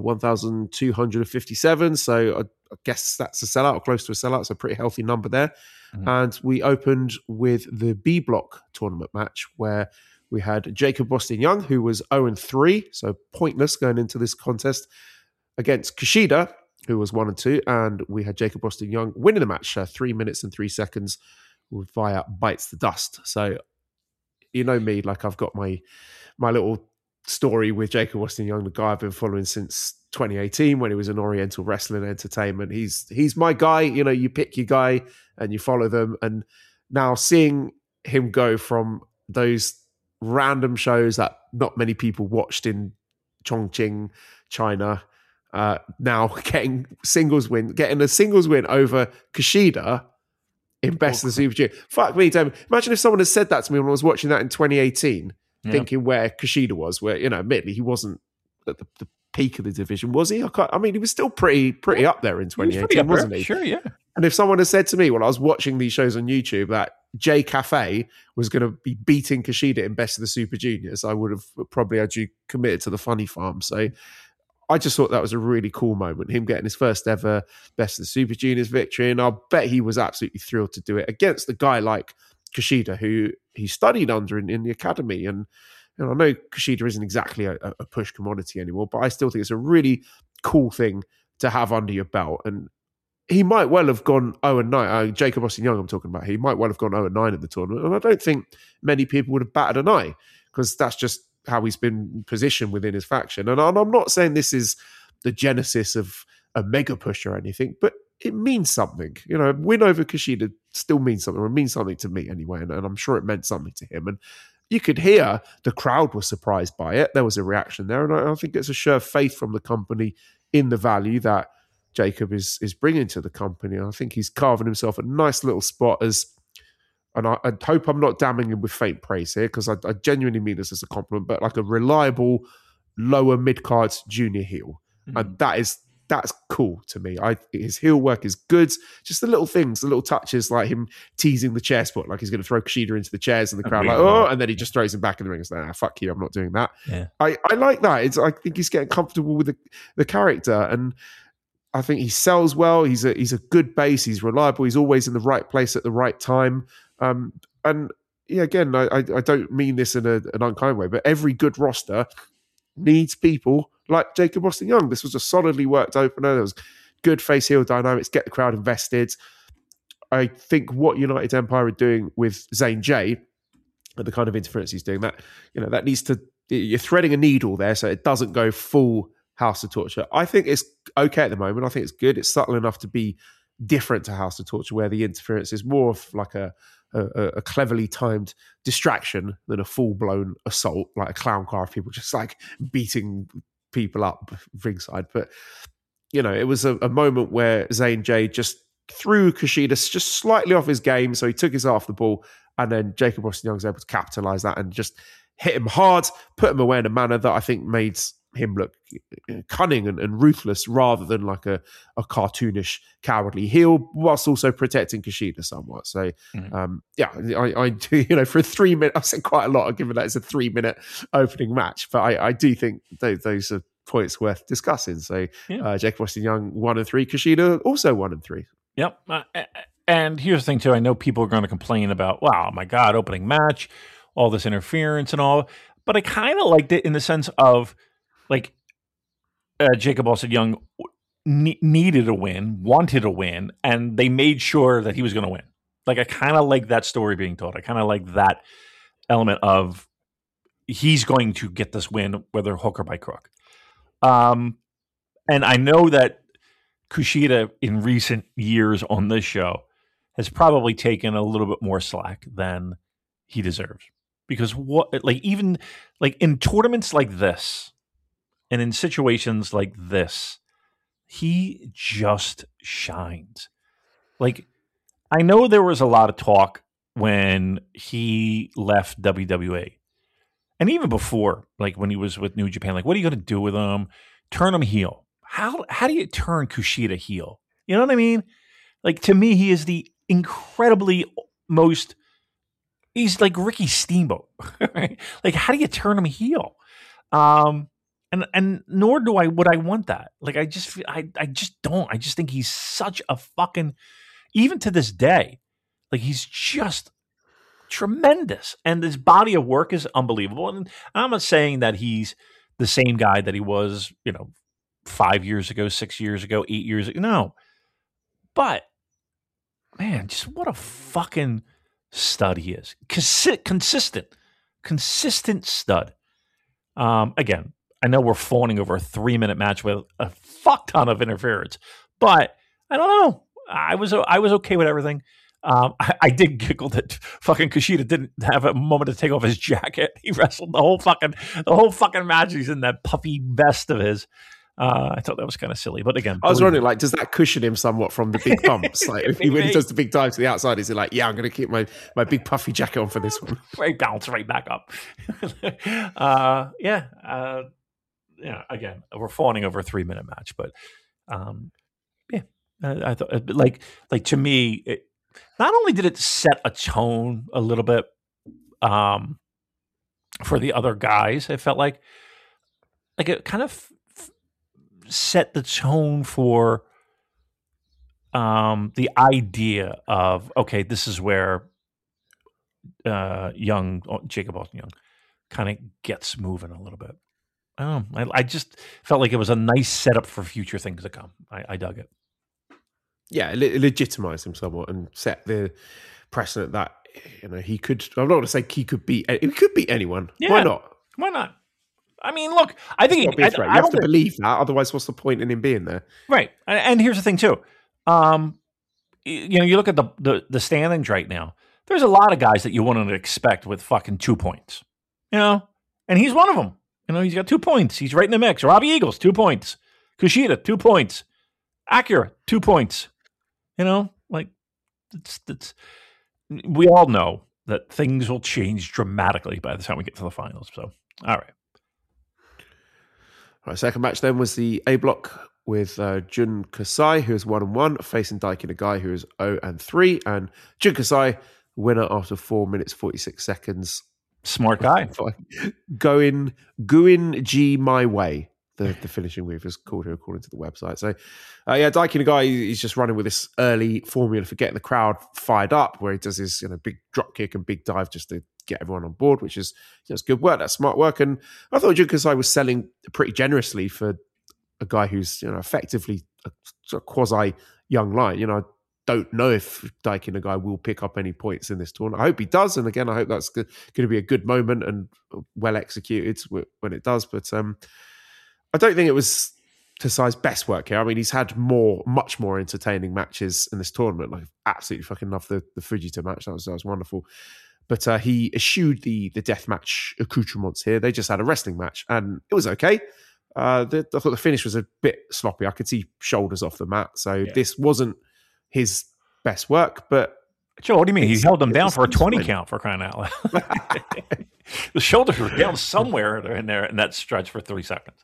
1,257. So I guess that's a sellout or close to a sellout. So a pretty healthy number there. And we opened with the B block tournament match where we had Jacob Austin Young, who was 0-3, so pointless going into this contest, against Kushida, who was 1-2, and we had Jacob Austin Young winning the match 3 minutes and 3 seconds via Bites the Dust. So you know me, like I've got my little story with Jacob Austin Young, the guy I've been following since 2018 when he was in Oriental Wrestling Entertainment. He's my guy. You pick your guy and you follow them. And now seeing him go from those random shows that not many people watched in Chongqing, China, now getting a singles win over Kushida in Best of the Super Junior. Fuck me, David. Imagine if someone had said that to me when I was watching that in 2018, thinking where Kushida was, where, admittedly he wasn't at the peak of the division, was he? He was still pretty up there in 2018, wasn't he? Sure, yeah. And if someone had said to me when I was watching these shows on YouTube that Jay Cafe was going to be beating Kushida in Best of the Super Juniors, I would have probably had you committed to the funny farm. So I just thought that was a really cool moment, him getting his first ever Best of the Super Juniors victory. And I'll bet he was absolutely thrilled to do it against a guy like Kushida, who he studied under in the academy. And I know Kushida isn't exactly a push commodity anymore, but I still think it's a really cool thing to have under your belt. And he might well have gone 0-9. Jacob Austin Young, I'm talking about. He might well have gone 0-9 in the tournament, and I don't think many people would have batted an eye, because that's just how he's been positioned within his faction. And I'm not saying this is the genesis of a mega push or anything, but it means something. Win over Kushida still means something, or it means something to me anyway, and I'm sure it meant something to him. And you could hear the crowd was surprised by it. There was a reaction there, and I think it's a show of faith from the company in the value that Jacob is bringing to the company. I think he's carving himself a nice little spot and I hope I'm not damning him with faint praise here, because I genuinely mean this as a compliment, but like a reliable lower mid-cards junior heel. And that's cool to me. His heel work is good. Just the little things, the little touches, like him teasing the chair spot, like he's going to throw Kushida into the chairs, and the crowd and then he just throws him back in the ring and says, fuck you, I'm not doing that. Yeah. I like that. I think he's getting comfortable with the character, and I think he sells well. He's a good base. He's reliable. He's always in the right place at the right time. And yeah, again, I don't mean this in an unkind way, but every good roster needs people like Jacob Austin Young. This was a solidly worked opener. There was good face heel dynamics, get the crowd invested. I think what United Empire are doing with Zane J and the kind of interference he's doing, that needs to, you're threading a needle there so it doesn't go full House of Torture. I think it's okay at the moment. I think it's good. It's subtle enough to be different to House of Torture, where the interference is more of like a cleverly timed distraction than a full-blown assault, like a clown car of people just like beating people up ringside. But it was a moment where Zane J just threw Kushida just slightly off his game, so he took his eye off the ball, and then Jacob Austin Young was able to capitalize that and just hit him hard, put him away in a manner that I think made him look cunning and ruthless, rather than like a cartoonish, cowardly heel, whilst also protecting Kushida somewhat. So, I do, for a 3 minute, I've said quite a lot, given that it's a 3 minute opening match, but I do think those are points worth discussing. So, Jacob Austin Young 1-3, Kushida also 1-3. Yep. And here's the thing too. I know people are going to complain about, wow, my God, opening match, all this interference and all, but I kind of liked it in the sense of, like, Jacob Austin Young needed a win, wanted a win, and they made sure that he was going to win. Like, I kind of like that story being told. I kind of like that element of he's going to get this win, whether hook or by crook. And I know that Kushida in recent years on this show has probably taken a little bit more slack than he deserves. Because even in tournaments like this, and in situations like this, he just shines. Like, I know there was a lot of talk when he left WWE. And even before, like when he was with New Japan, like, what are you going to do with him? Turn him heel. How do you turn Kushida heel? You know what I mean? Like, to me, he is the incredibly most, he's like Ricky Steamboat. Right? Like, how do you turn him heel? And nor would I want that. Like, I just don't. I just think he's such a fucking, even to this day, like, he's just tremendous. And his body of work is unbelievable. And I'm not saying that he's the same guy that he was, 5 years ago, 6 years ago, 8 years ago. No. But, man, just what a fucking stud he is. Consistent stud. Again, I know we're fawning over a 3-minute match with a fuck ton of interference, but I don't know. I was okay with everything. I did giggle that fucking Kushida didn't have a moment to take off his jacket. He wrestled the whole fucking match. He's in that puffy vest of his. I thought that was kind of silly, but again, I was wondering, like, does that cushion him somewhat from the big bumps? Like, if when he does the big dive to the outside, is he like, yeah, I'm going to keep my big puffy jacket on for this one? Right, bounce right back up. Again, we're fawning over a 3-minute match, but I thought, like to me, not only did it set a tone a little bit for the other guys, it felt like it kind of set the tone for the idea of, okay, this is where Jacob Austin Young kind of gets moving a little bit. I don't know. I just felt like it was a nice setup for future things to come. I dug it. legitimize him somewhat and set the precedent that he could. I'm not going to say he could beat anyone. Yeah. Why not? Why not? I mean, look, I think you have to believe that. Otherwise, what's the point in him being there? Right. And here's the thing too. You look at the standings right now. There's a lot of guys that you wouldn't expect with fucking 2 points. And he's one of them. He's got 2 points. He's right in the mix. Robbie Eagles, 2 points. Kushida, 2 points. Acura, 2 points. It's we all know that things will change dramatically by the time we get to the finals. So, all right. All right, second match then was the A block with Jun Kasai, who is 1-1, facing Daiki Nagai, who is 0-3. And Jun Kasai, winner after 4 minutes, 46 seconds. Smart guy. Guin G my way. The finishing move is called here according to the website. So, Daiki Nagai, he's just running with this early formula for getting the crowd fired up, where he does his big drop kick and big dive just to get everyone on board, which is just good work. That's smart work. And I thought Jun Kasai was selling pretty generously for a guy who's effectively a sort of quasi young lion. I don't know if Daiki Nagai will pick up any points in this tournament. I hope he does, and again, I hope that's going to be a good moment and well executed when it does. But I don't think it was Kasai's best work here. I mean, he's had much more entertaining matches in this tournament. I absolutely fucking love the Fujita match. That was wonderful. But he eschewed the deathmatch accoutrements here. They just had a wrestling match, and it was okay. I thought the finish was a bit sloppy. I could see shoulders off the mat. So this wasn't his best work. But Joe, what do you mean? He held them down for a 20 count, for crying out loud. The shoulders were down somewhere in there in that stretch for 3 seconds.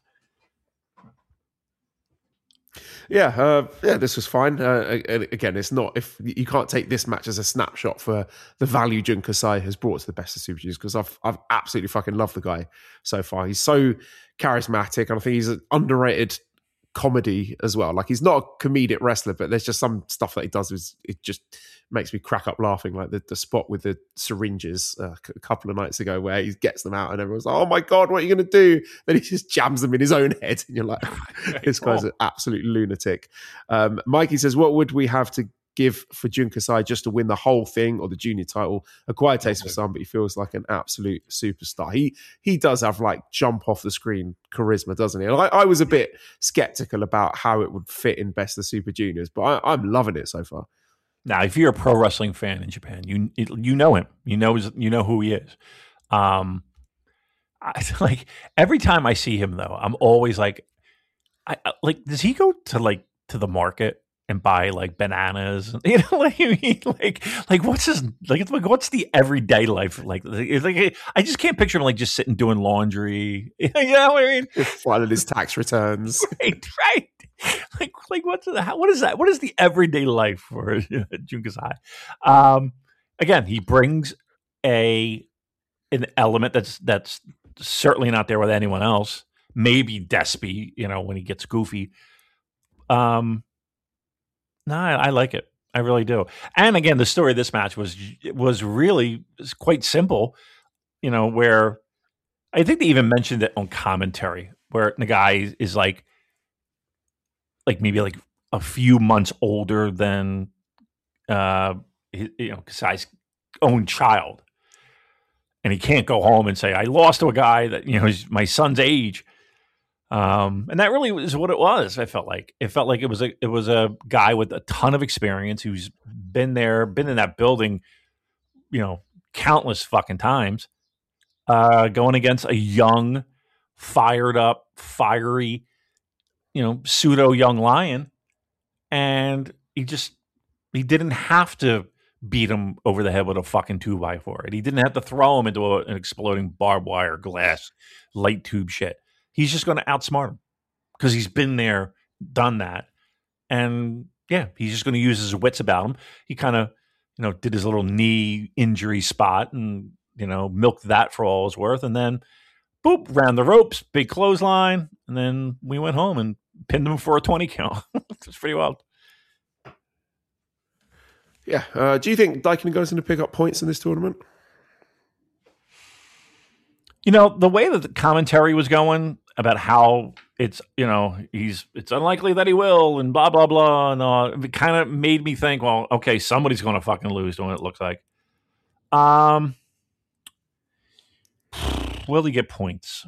This was fine. Again, it's not, if you can't take this match as a snapshot for the value Jun Kasai has brought to the best of Super Juniors, because I've absolutely fucking loved the guy so far. He's so charismatic, and I think he's an underrated comedy as well. Like, he's not a comedic wrestler, but there's just some stuff that he does it just makes me crack up laughing. Like the spot with the syringes a couple of nights ago, where he gets them out and everyone's like, "Oh my god, what are you going to do?" Then he just jams them in his own head, and you're like, "This guy's an absolute lunatic." Mikey says, "What would we have to give for Jun Kasai just to win the whole thing or the junior title? A quiet taste for some, but he feels like an absolute superstar." He does have like jump off the screen charisma, doesn't he? And I was a bit skeptical about how it would fit in Best of Super Juniors, but I'm loving it so far. Now, if you're a pro wrestling fan in Japan, you know him. You know who he is. Like, every time I see him, though, I'm always like, does he go to the market and buy like bananas? Like what's his what's the everyday life like? I just can't picture him like just sitting doing laundry. You know what I mean? Filing his tax returns. Right. What is that? What is the everyday life for Jun Kasai? Again, he brings an element that's certainly not there with anyone else. Maybe Despy, when he gets goofy. No, I like it. I really do. And again, the story of this match was really quite simple. Where I think they even mentioned it on commentary, where the guy is like maybe like a few months older than Kasai's own child, and he can't go home and say, "I lost to a guy that is my son's age." And that really was what it was. It felt like it was a guy with a ton of experience who's been in that building, countless fucking times, going against a young, fired up, fiery, pseudo young lion. And he didn't have to beat him over the head with a fucking 2x4. He didn't have to throw him into an exploding barbed wire, glass, light tube shit. He's just going to outsmart him because he's been there, done that. And yeah, he's just going to use his wits about him. He kind of, did his little knee injury spot and, milked that for all it was worth. And then, boop, ran the ropes, big clothesline. And then we went home and pinned him for a 20 count. It's pretty wild. Yeah. Do you think Daiki Nagai is going to pick up points in this tournament? The way that the commentary was going, about how it's it's unlikely that he will, and blah blah blah, and it kind of made me think, well, okay, somebody's going to fucking lose. What it looks like. Will he get points?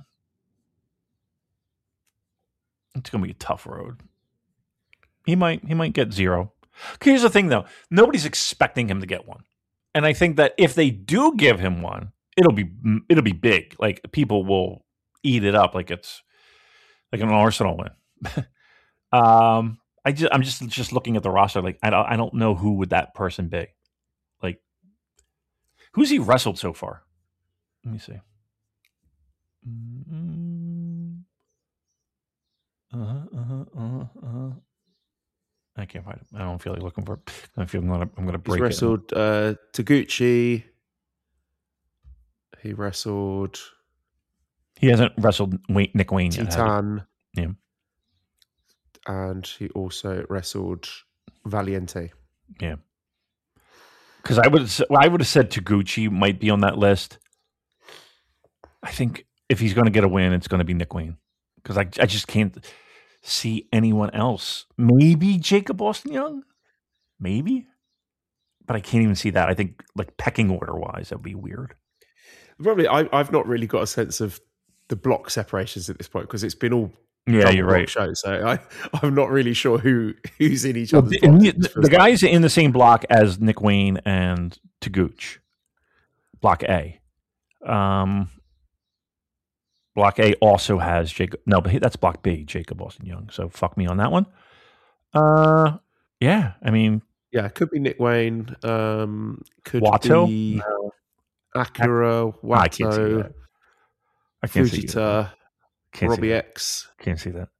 It's going to be a tough road. He might get 0. Here's the thing, though. Nobody's expecting him to get one. And I think that if they do give him one, it'll be big. Like, people will eat it up like it's like an Arsenal win. I'm just looking at the roster. Like, I don't know who would that person be. Like, who's he wrestled so far? Let me see. I can't find it. I don't feel like looking for it. I feel I'm gonna break. He wrestled Taguchi. He wrestled. He hasn't wrestled Nick Wayne yet. Titan. Yeah. And he also wrestled Valiente. Yeah. Because I would have said Taguchi might be on that list. I think if he's going to get a win, it's going to be Nick Wayne. Because I just can't see anyone else. Maybe Jacob Austin Young? Maybe? But I can't even see that. I think, like, pecking order-wise, that would be weird. Probably, I've not really got a sense of the block separations at this point because it's been all you're right. shows. So I'm not really sure who's in each other's blocks. The guys in the same block as Nick Wayne and Taguchi. Block A. Block A also has Jacob. No, but that's Block B, Jacob Austin Young. So fuck me on that one. Yeah, I mean, yeah, it could be Nick Wayne. Could Wato? be Akira, Wato, I can't see that. I can't see Fujita, Robbie X. Can't see that.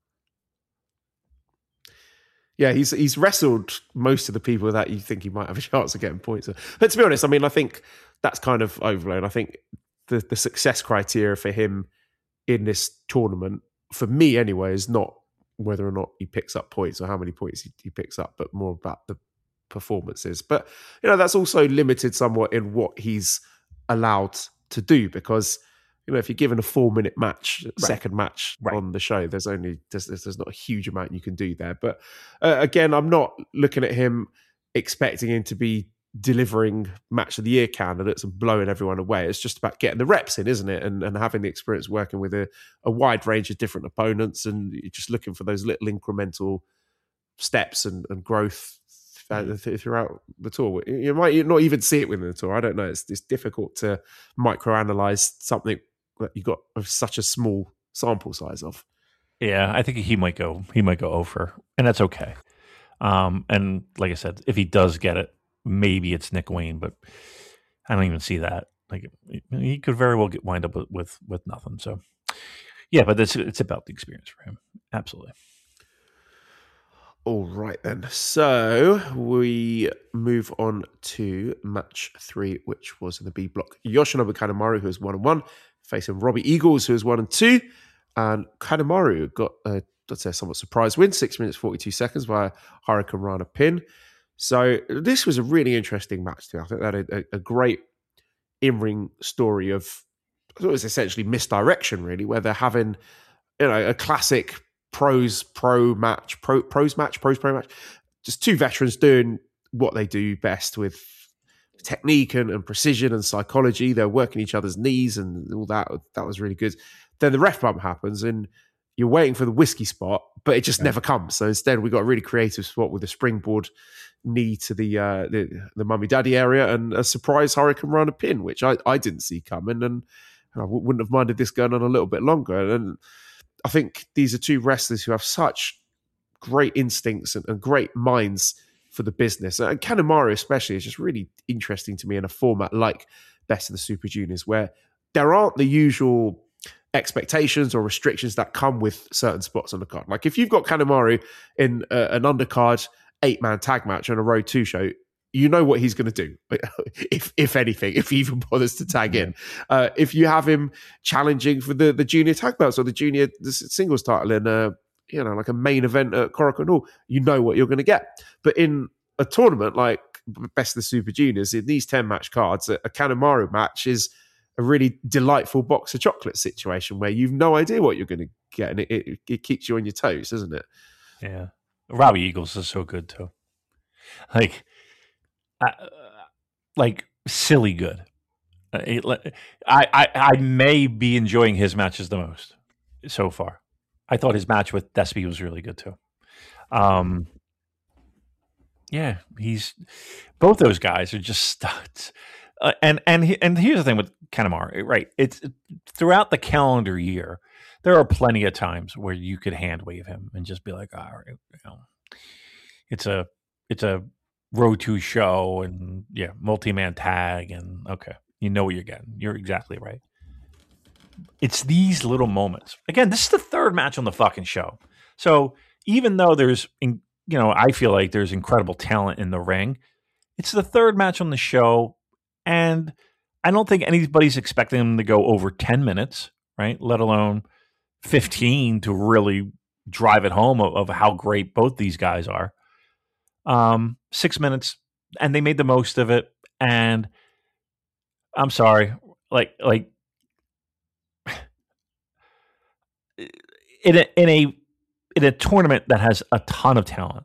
Yeah, he's wrestled most of the people that you think he might have a chance of getting points. But to be honest, I mean, I think that's kind of overblown. I think the success criteria for him in this tournament, for me anyway, is not whether or not he picks up points or how many points he picks up, but more about the performances. But, that's also limited somewhat in what he's allowed to do because, if you're given a 4-minute match, second match on the show, there's not a huge amount you can do there. But again, I'm not looking at him expecting him to be delivering match of the year candidates and blowing everyone away. It's just about getting the reps in, isn't it? And having the experience working with a wide range of different opponents, and you're just looking for those little incremental steps and growth throughout the tour. You might not even see it within the tour. I don't know. It's difficult to microanalyze something that you got such a small sample size of. Yeah, I think he might go over, and that's okay. And like I said, if he does get it, maybe it's Nick Wayne, but I don't even see that. Like, he could very well wind up with nothing. So, yeah, but it's about the experience for him. Absolutely. All right, then. So we move on to match 3, which was in the B block. Yoshinobu Kanemaru, who is 1-1, facing Robbie Eagles, who is 1-2. And Kanemaru got a, let's say, somewhat surprise win, 6 minutes, 42 seconds via Hurricane Rana pin. So this was a really interesting match too. I think that had a great in-ring story of, I thought it was essentially misdirection, really, where they're having, a classic pros pro match, just two veterans doing what they do best with technique and precision and psychology. They're working each other's knees and all that. That was really good. Then the ref bump happens and you're waiting for the whiskey spot, but it just never comes. So instead, we got a really creative spot with a springboard knee to the mummy daddy area and a surprise Hurricane Rana pin, which I didn't see coming, and I wouldn't have minded this going on a little bit longer. And I think these are two wrestlers who have such great instincts and great minds for the business. And Kanemaru especially is just really interesting to me in a format like Best of the Super Juniors, where there aren't the usual expectations or restrictions that come with certain spots on the card. Like if you've got Kanemaru in an undercard 8-man tag match on a Road 2 show, you know what he's going to do, if anything, if he even bothers to tag in. If you have him challenging for the junior tag belts or the singles title in like a main event at Korakuen Hall, you know what you're going to get. But in a tournament like Best of the Super Juniors, in these 10-match cards, a Kanemaru match is really delightful box of chocolate situation where you've no idea what you're going to get, and it keeps you on your toes, doesn't it? Yeah, Robbie Eagles is so good too. Like silly good. I may be enjoying his matches the most so far. I thought his match with Despy was really good too. Yeah, both those guys are just studs. And here's the thing with Kanemaru, right? It's throughout the calendar year, there are plenty of times where you could hand wave him and just be like, all right, it's a Road 2 show and multi-man tag, and okay, you know what you're getting. You're exactly right. It's these little moments. Again, this is the third match on the fucking show. So even though I feel like there's incredible talent in the ring, it's the third match on the show, and I don't think anybody's expecting them to go over 10 minutes, right? Let alone 15 to really drive it home of how great both these guys are. 6 minutes, and they made the most of it. And I'm sorry, like in a tournament that has a ton of talent.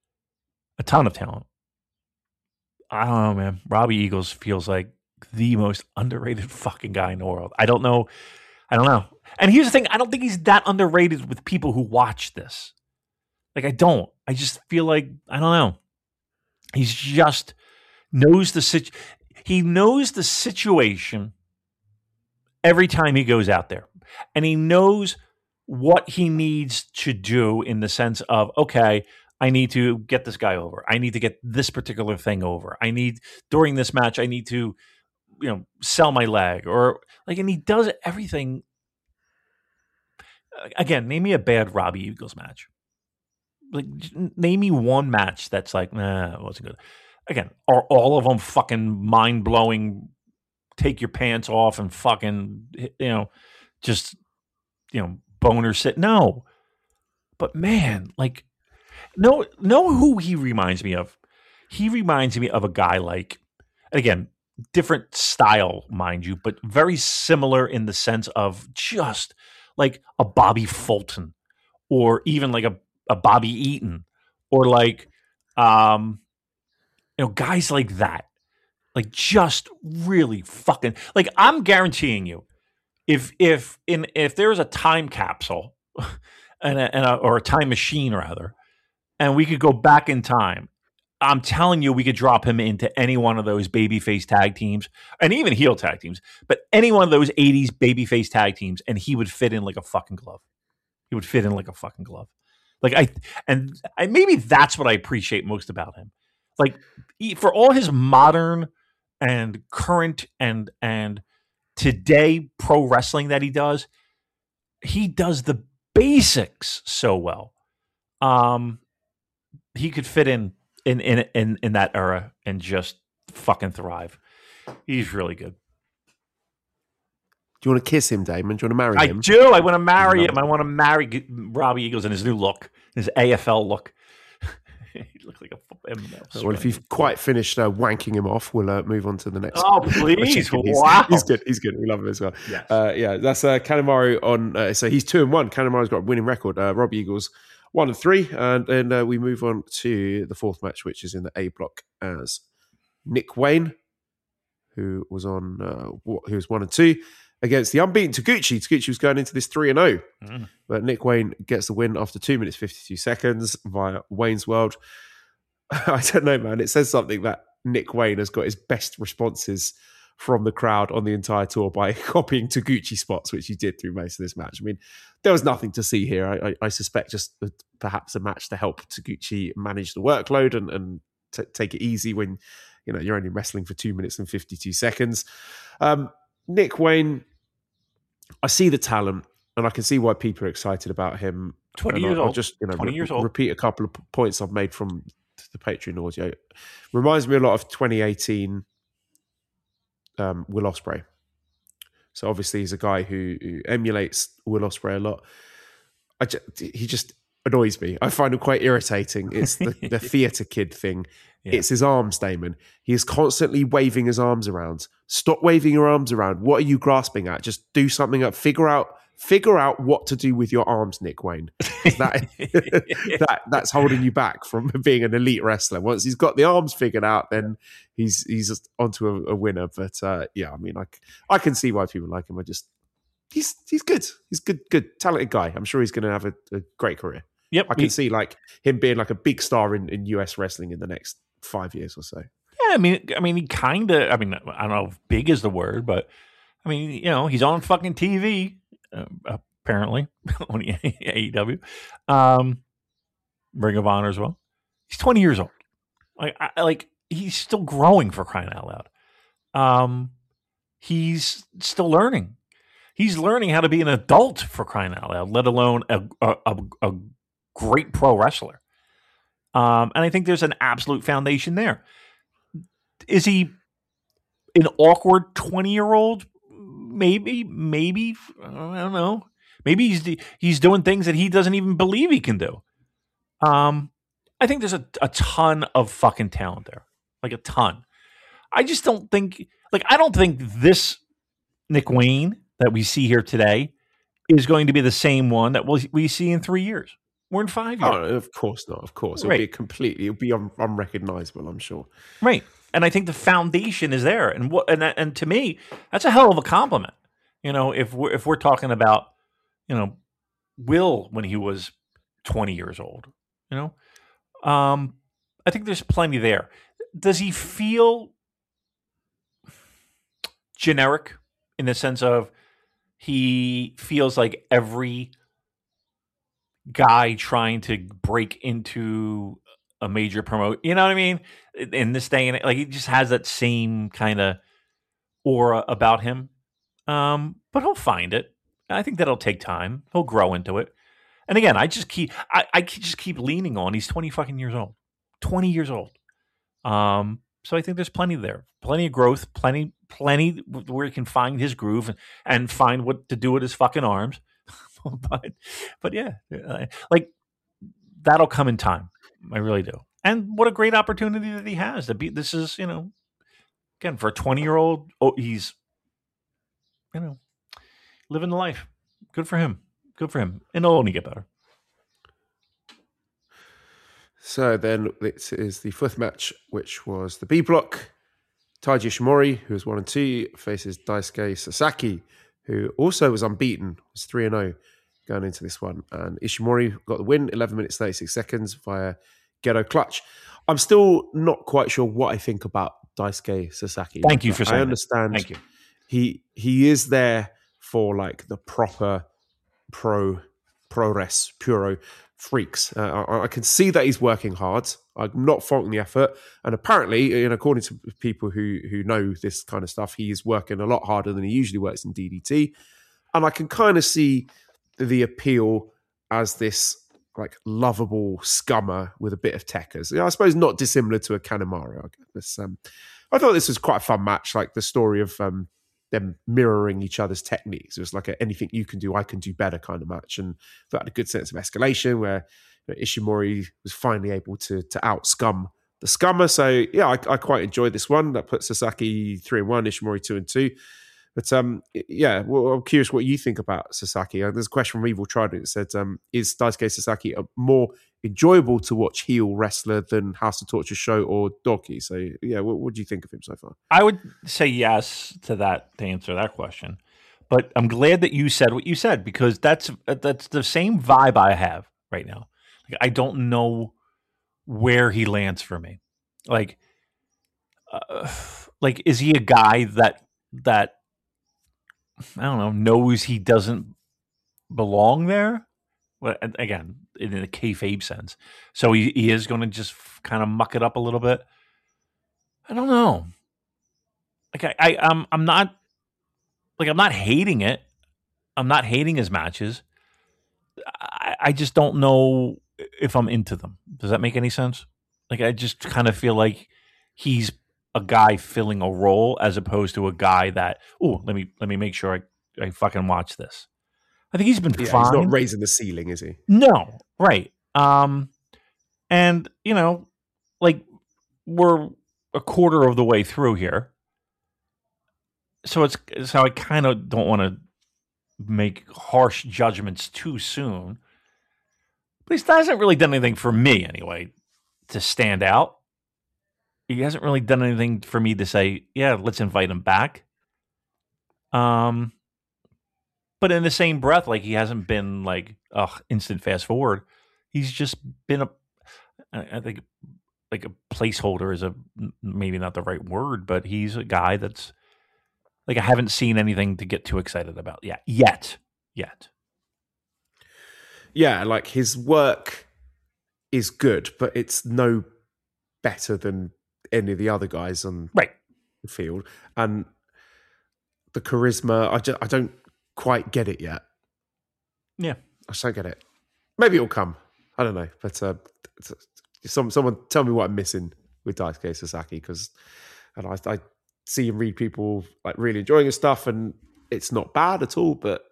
I don't know, man. Robbie Eagles feels like the most underrated fucking guy in the world. I don't know. And here's the thing: I don't think he's that underrated with people who watch this. Like, I don't. I just feel like I don't know. He's just knows he knows the situation every time he goes out there. And he knows what he needs to do in the sense of, okay, I need to get this guy over. I need to get this particular thing over. During this match, I need to, sell my leg and he does everything. Again, name me a bad Robbie Eagles match. Like, name me one match that's like, nah, it wasn't good. Again, are all of them fucking mind-blowing, take your pants off and fucking, boner sit? No. But man, like, know who he reminds me of? He reminds me of a guy like, again, different style, mind you, but very similar in the sense of just like a Bobby Fulton, or even like a Bobby Eaton, or like, guys like that, like just really fucking, like, I'm guaranteeing you, if there was a time capsule or a time machine rather, and we could go back in time, I'm telling you, we could drop him into any one of those babyface tag teams, and even heel tag teams, but any one of those 80s babyface tag teams, and he would fit in like a fucking glove. Like, maybe that's what I appreciate most about him. Like, for all his modern and current and today pro wrestling that he does the basics so well. He could fit in that era and just fucking thrive. He's really good. Do you want to kiss him, Damon? Do you want to marry him? I do. I want to marry him. I want to marry Robbie Eagles in his new look, his AFL look. He looks like a... Well, if you've quite finished wanking him off, we'll move on to the next. Oh, please. Wow. He's good. We love him as well. Yes. That's Kanemaru on... so he's 2-1. Kanemaru's got a winning record. Robbie Eagles 1-3. And then we move on to the fourth match, which is in the A block as Nick Wayne, who was on... who was 1-2. Against the unbeaten Taguchi. Taguchi was going into this 3-0. But Nick Wayne gets the win after 2 minutes, 52 seconds via Wayne's World. I don't know, man. It says something that Nick Wayne has got his best responses from the crowd on the entire tour by copying Taguchi spots, which he did through most of this match. I mean, there was nothing to see here. I suspect just perhaps a match to help Taguchi manage the workload and take it easy when you're only wrestling for 2 minutes and 52 seconds. Nick Wayne... I see the talent, and I can see why people are excited about him. 20 years old. I'll just repeat a couple of points I've made from the Patreon audio. Reminds me a lot of 2018 Will Ospreay. So obviously he's a guy who emulates Will Ospreay a lot. He just annoys me. I find him quite irritating. It's the theatre kid thing Yeah. It's his arms, Damon. He is constantly waving his arms around. Stop waving your arms around. What are you grasping at? Just do something up. Figure out what to do with your arms, Nick Wayne. That's holding you back from being an elite wrestler. Once he's got the arms figured out, then he's just onto a winner. But yeah, I mean, I can see why people like him. He's good. He's good, talented guy. I'm sure he's going to have a great career. Yep, I can see like him being like a big star in US wrestling in the next 5 years or so. Yeah, I mean, he kind of. I mean, I don't know if big is the word, but I mean, he's on fucking TV apparently on AEW, Ring of Honor as well. He's 20 years old. Like he's still growing, for crying out loud. He's still learning. He's learning how to be an adult, for crying out loud, let alone a great pro wrestler. And I think there's an absolute foundation there. Is he an awkward 20-year-old? Maybe. I don't know. Maybe he's doing things that he doesn't even believe he can do. I think there's a ton of fucking talent there. Like a ton. I just don't think, I don't think this Nick Wayne that we see here today is going to be the same one that we see in 3 years. We're in 5 years. Oh, of course not. Of course. Right. It'll be unrecognizable, I'm sure. Right. And I think the foundation is there. And to me, that's a hell of a compliment. If we're talking about, Will when he was 20 years old, I think there's plenty there. Does he feel generic in the sense of he feels like every guy trying to break into a major promote? You know what I mean? In this day and he just has that same kind of aura about him. But he'll find it. I think that'll take time. He'll grow into it. And again, I just keep leaning on. He's 20 fucking years old. 20 years old. So I think there's plenty there. Plenty of growth. Plenty where he can find his groove and find what to do with his fucking arms. but yeah, that'll come in time. I really do. And what a great opportunity that he has to be. This is, again, for a 20-year-old, he's, living the life. Good for him. And it'll only get better. So then it is the fifth match, which was the B block. Taiji Ishimori, who was 1-2, faces Daisuke Sasaki, who also was unbeaten, was 3-0 going into this one. And Ishimori got the win, 11 minutes, 36 seconds via Ghetto Clutch. I'm still not quite sure what I think about Daisuke Sasaki. Thank you for saying I understand. Thank you. He is there for like the proper puro freaks. I can see that he's working hard. I'm not faulting the effort. And apparently, according to people who know this kind of stuff, he is working a lot harder than he usually works in DDT. And I can kind of see the appeal as this like lovable scummer with a bit of techers. I suppose not dissimilar to a Kanemaru. I thought this was quite a fun match, like the story of them mirroring each other's techniques. It was like anything you can do, I can do better kind of match. And that had a good sense of escalation where Ishimori was finally able to out-scum the scummer. So yeah, I quite enjoyed this one. That puts Sasaki 3-1, Ishimori 2-2. But yeah, well, I'm curious what you think about Sasaki. There's a question from Evil Trident that said, is Daisuke Sasaki a more enjoyable to watch heel wrestler than House of Torture Show or Doki? So yeah, what do you think of him so far? I would say yes to that, to answer that question. But I'm glad that you said what you said, because that's the same vibe I have right now. Like, I don't know where he lands for me. Like is he a guy that I don't know, knows he doesn't belong there? Well, again, in a kayfabe sense. So he is going to just kind of muck it up a little bit. I don't know. Like I'm not hating it. I'm not hating his matches. I just don't know if I'm into them. Does that make any sense? Like, I just kind of feel like he's a guy filling a role as opposed to a guy that, let me make sure I fucking watch this. I think he's been fine. He's not raising the ceiling, is he? No, right. And like we're a quarter of the way through here. So I kind of don't want to make harsh judgments too soon. But he hasn't really done anything for me anyway to stand out. He hasn't really done anything for me to say, yeah, let's invite him back. But in the same breath, like, he hasn't been like, instant fast forward. He's just been I think like a placeholder is maybe not the right word, but he's a guy that's like, I haven't seen anything to get too excited about yet. Yeah, like, his work is good, but it's no better than any of the other guys on the field. And the charisma, I don't quite get it yet. Yeah. I just don't get it. Maybe it'll come. I don't know. But someone tell me what I'm missing with Daisuke Sasaki, because I see him read people like really enjoying his stuff, and it's not bad at all, but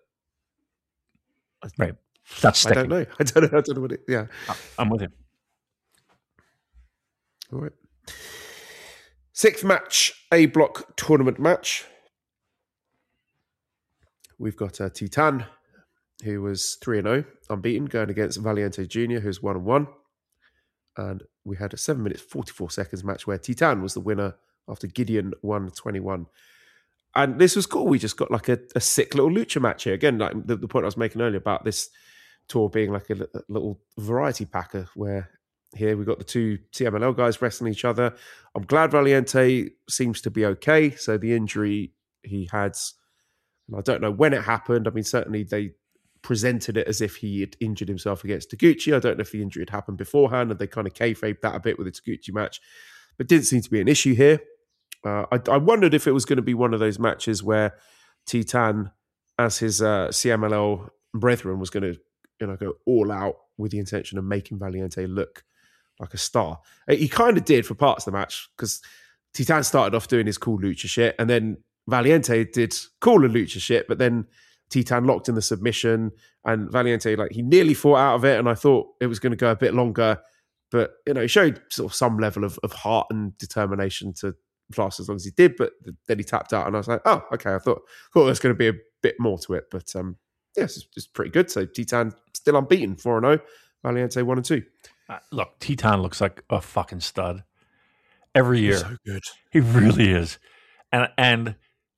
that's I don't know. I don't know what it. Yeah, I'm with him. All right. 6th match, A block tournament match. We've got Titan, who was 3-0, unbeaten, going against Valiente Jr., who's 1-1. And we had a 7 minutes 44 seconds match where Titan was the winner after Gideon won 21. And this was cool. We just got like a sick little lucha match here. Again, like the point I was making earlier about this tour being like a little variety packer, where here we got the two CMLL guys wrestling each other. I'm glad Valiente seems to be okay. So the injury he had, and I don't know when it happened. I mean, certainly they presented it as if he had injured himself against Taguchi. I don't know if the injury had happened beforehand, and they kind of kayfabed that a bit with the Taguchi match. But didn't seem to be an issue here. I wondered if it was going to be one of those matches where Titan, as his CMLL brethren, was going to go all out with the intention of making Valiente look like a star. He kind of did for parts of the match, because Titan started off doing his cool lucha shit, and then Valiente did cooler lucha shit, but then Titan locked in the submission, and Valiente, like, he nearly fought out of it, and I thought it was going to go a bit longer, but, he showed sort of some level of heart and determination to last as long as he did, but then he tapped out, and I was like, oh, okay, I thought there was going to be a bit more to it, but yes, it's pretty good. So Titan still unbeaten, 4-0, Valiente 1-2. Look, Titan looks like a fucking stud every year. He's so good. He really is. And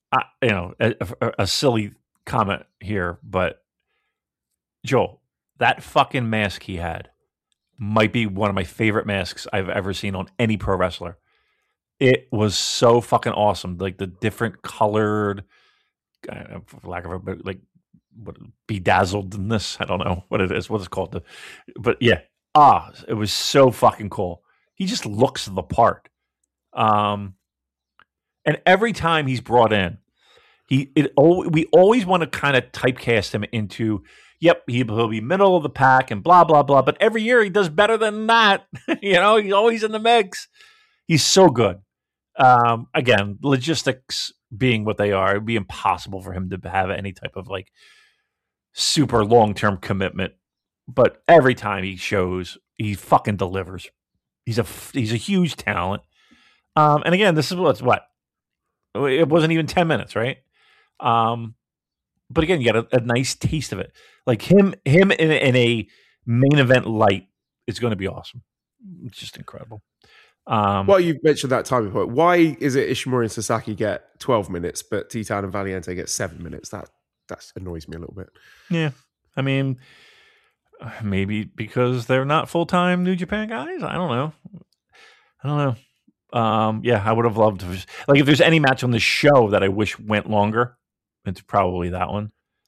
a silly comment here, but Joel, that fucking mask he had might be one of my favorite masks I've ever seen on any pro wrestler. It was so fucking awesome. Like the different colored, for lack of a better, like, what, bedazzledness. I don't know what it is, what it's called. But yeah, it was so fucking cool. He just looks the part. And every time he's brought in, we always want to kind of typecast him into, yep, he'll be middle of the pack and blah, blah, blah. But every year he does better than that. He's always in the mix. He's so good. Again, logistics being what they are, it'd be impossible for him to have any type of like super long-term commitment. But every time he shows, he fucking delivers. He's a huge talent. And again, this is what? It wasn't even 10 minutes, right? But again, you got a nice taste of it. Like him in a main event light is going to be awesome. It's just incredible. Well, you mentioned that time before. Why is it Ishimori and Sasaki get 12 minutes, but Titan and Valiente get 7 minutes? That annoys me a little bit. Yeah. I mean, maybe because they're not full-time New Japan guys? I don't know. Yeah, I would have loved to. Like, if there's any match on the show that I wish went longer, it's probably that one.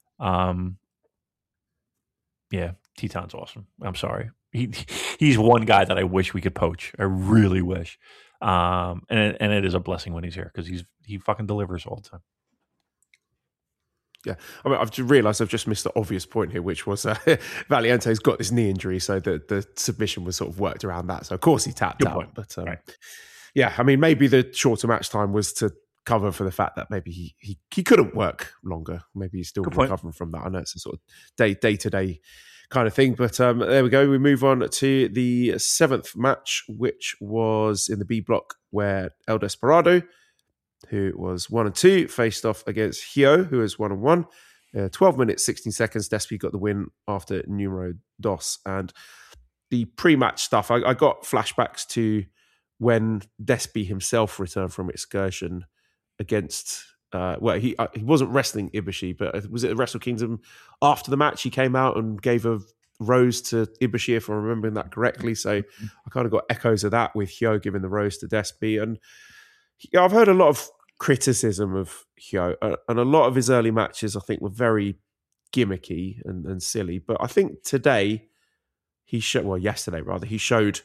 Yeah, Titan's awesome. I'm sorry. He's one guy that I wish we could poach. I really wish. And it is a blessing when he's here, because he fucking delivers all the time. Yeah, I mean, I've just realised I've just missed the obvious point here, which was Valiente's got this knee injury, so the submission was sort of worked around that. So of course he tapped Good out. point. But Right. yeah, I mean, maybe the shorter match time was to cover for the fact that maybe he couldn't work longer. Maybe he's still Good point. recovering from that. I know it's a sort of day-to-day kind of thing. But there we go. We move on to the 7th match, which was in the B block, where El Desperado, who was 1-2, faced off against Hyo, who is 1-1. 12 minutes, 16 seconds. Despy got the win after numero dos. And the pre-match stuff, I got flashbacks to when Despy himself returned from excursion against... he wasn't wrestling Ibushi, but was it at Wrestle Kingdom? After the match, he came out and gave a rose to Ibushi, if I'm remembering that correctly. So I kind of got echoes of that with Hyo giving the rose to Despy. And I've heard a lot of criticism of Hyo, and a lot of his early matches I think were very gimmicky and silly, but I think yesterday he showed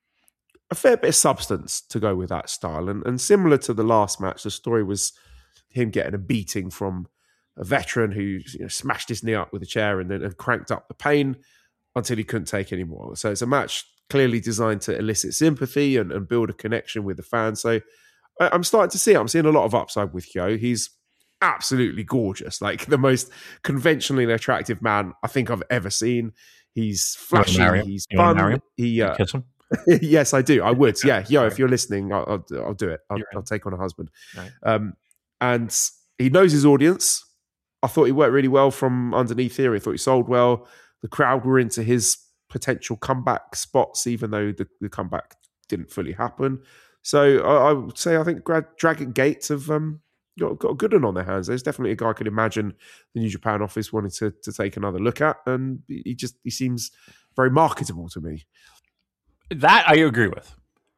a fair bit of substance to go with that style, and similar to the last match, the story was him getting a beating from a veteran who smashed his knee up with a chair and then cranked up the pain until he couldn't take any more. So it's a match clearly designed to elicit sympathy and build a connection with the fans. So I'm starting to see it. I'm seeing a lot of upside with Hyo. He's absolutely gorgeous, like the most conventionally attractive man I think I've ever seen. He's flashy. He's fun. Kiss him? Yes, I do. I would. Yeah, Hyo, if you're listening, I'll do it. I'll take on a husband. Right. And he knows his audience. I thought he worked really well from underneath here. I thought he sold well. The crowd were into his potential comeback spots, even though the comeback didn't fully happen. So I would say I think Dragon Gate have got a good one on their hands. There's definitely a guy I could imagine the New Japan office wanting to take another look at, and he seems very marketable to me. That I agree with,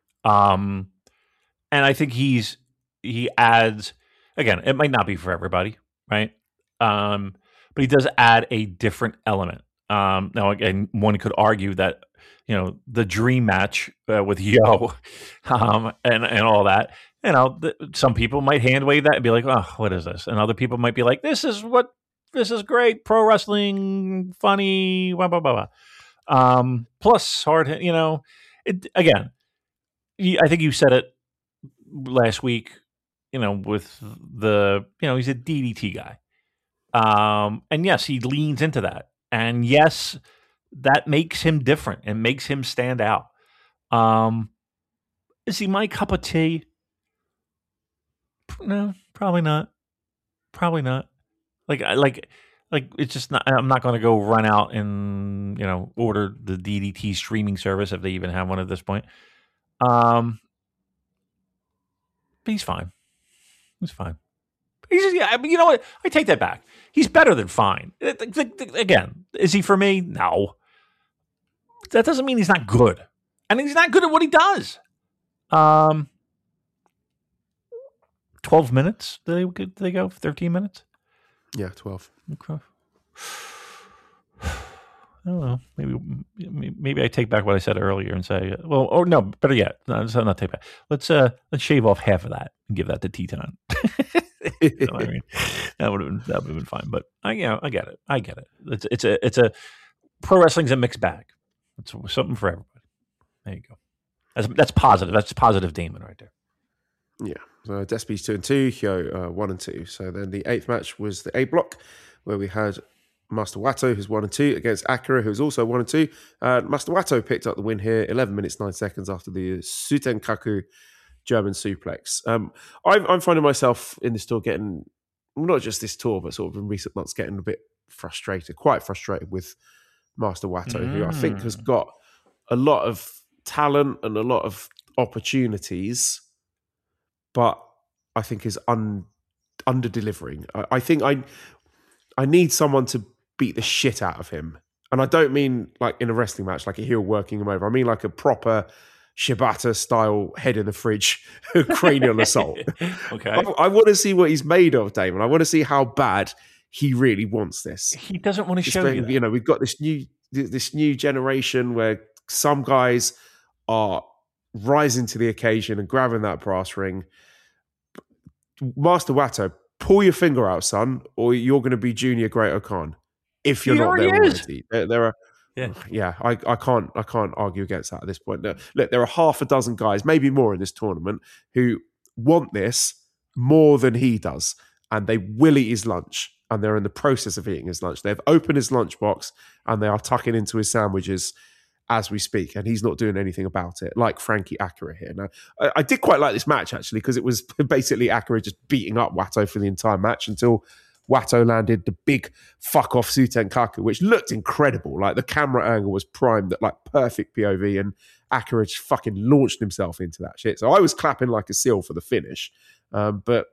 and I think he adds, again, it might not be for everybody, right? But he does add a different element. Now, again, one could argue that the dream match with Hyo and all that, some people might hand wave that and be like, oh, what is this? And other people might be like, this is great, pro wrestling, funny, blah, blah, blah, blah. Plus hard, again, I think you said it last week, with the, he's a DDT guy. And yes, he leans into that. And yes, that makes him different and makes him stand out. Is he my cup of tea? No, probably not. Probably not. Like it's just not. I'm not going to go run out and order the DDT streaming service if they even have one at this point. But he's fine. He's fine. He's just, you know what? I take that back. He's better than fine. Again, is he for me? No. That doesn't mean he's not good. And he's not good at what he does. 12 minutes? Did they go? 13 minutes? Yeah, 12. Okay. I don't know. Maybe I take back what I said earlier and say, well, or no, better yet, let's not take back. Let's shave off half of that and give that to Teton. You know what I mean? That would have been fine. But I get it. I get it. It's a pro wrestling's a mixed bag. It's something for everybody. There you go. That's positive. That's positive Damon right there. Yeah. So Despy's 2-2, Hyo 1-2. So then the 8th match was the A block, where we had Master Wato, who's 1-2, against Akira, who's also 1-2. Master Wato picked up the win here, 11 minutes 9 seconds after the Sutenkaku German suplex. I'm finding myself in this tour getting, not just this tour, but sort of in recent months, getting a bit quite frustrated with Master Wato, who I think has got a lot of talent and a lot of opportunities, but I think is under-delivering. I think I need someone to beat the shit out of him. And I don't mean like in a wrestling match, like a heel working him over. I mean like a proper Shibata-style head in the fridge cranial assault. Okay. I want to see what he's made of, Damon. I want to see how bad he really wants this. He doesn't want to show you that. We've got this new generation where some guys are rising to the occasion and grabbing that brass ring. Master Wato, pull your finger out, son, or you're going to be Junior Great-O-Khan if you're not there already. There are, I can't argue against that at this point. Look, there are half a dozen guys, maybe more in this tournament, who want this more than he does, and they will eat his lunch. and they're in the process of eating his lunch. They've opened his lunchbox and they are tucking into his sandwiches as we speak, and he's not doing anything about it, like Frankie Akira here. Now, I did quite like this match, actually, because it was basically Akira just beating up Wato for the entire match until Wato landed the big fuck-off Sutenkaku, which looked incredible. Like, the camera angle was primed at, like, perfect POV, and Akira just fucking launched himself into that shit. So I was clapping like a seal for the finish. But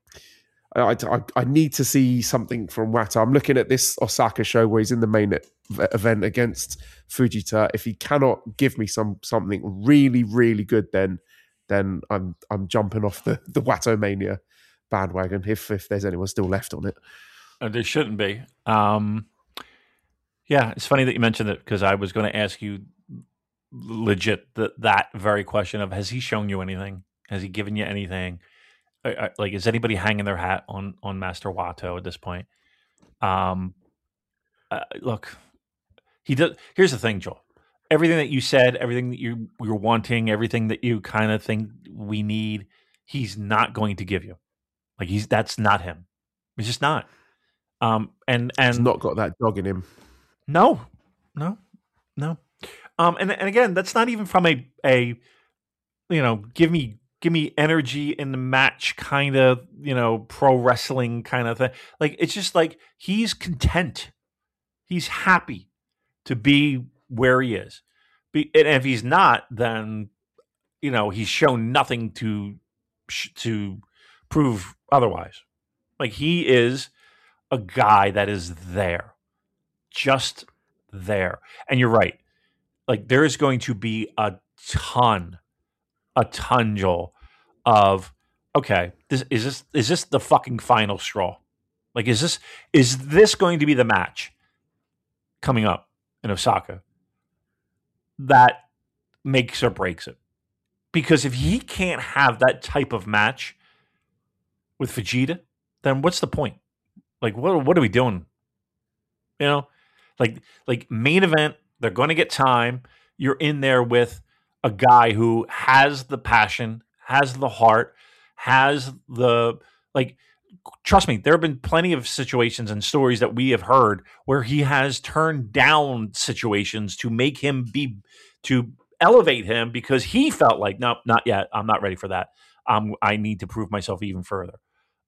I need to see something from Wato. I'm looking at this Osaka show where he's in the main event against Fujita. If he cannot give me something really, really good, then I'm jumping off the Wato Mania bandwagon if there's anyone still left on it. There shouldn't be. Yeah, it's funny that you mentioned it because I was going to ask you legit that very question of, has he shown you anything? Has he given you anything? Like, is anybody hanging their hat on Master Wato at this point? Look, he does. Here's the thing, Joel. Everything that you said, everything that you're wanting, everything that you kind of think we need, he's not going to give you. Like, that's not him. He's just not. And he's not got that dog in him. No. And again, that's not even from a give me energy in the match kind of, pro wrestling kind of thing. Like, it's just like he's content. He's happy to be where he is. And if he's not, then, he's shown nothing to prove otherwise. Like, he is a guy that is there. Just there. And you're right. Like, there is going to be a ton, Joel, of, okay, is this the fucking final straw? Like, is this going to be the match coming up in Osaka that makes or breaks it? Because if he can't have that type of match with Fujita, then what's the point? Like, what are we doing? Like main event, they're going to get time. You're in there with a guy who has the passion, has the heart, has the, like, trust me, there have been plenty of situations and stories that we have heard where he has turned down situations to make him to elevate him because he felt like, nope, not yet. I'm not ready for that. I need to prove myself even further.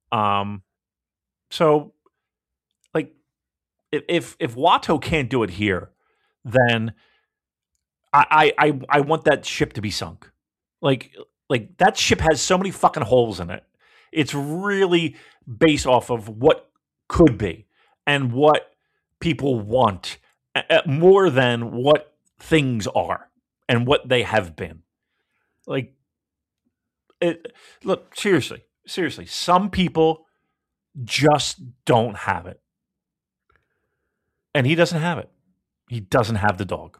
So, like, if Wato can't do it here, then I want that ship to be sunk. Like that ship has so many fucking holes in it. It's really based off of what could be and what people want more than what things are and what they have been. Like, look, seriously, some people just don't have it. And he doesn't have it. He doesn't have the dog.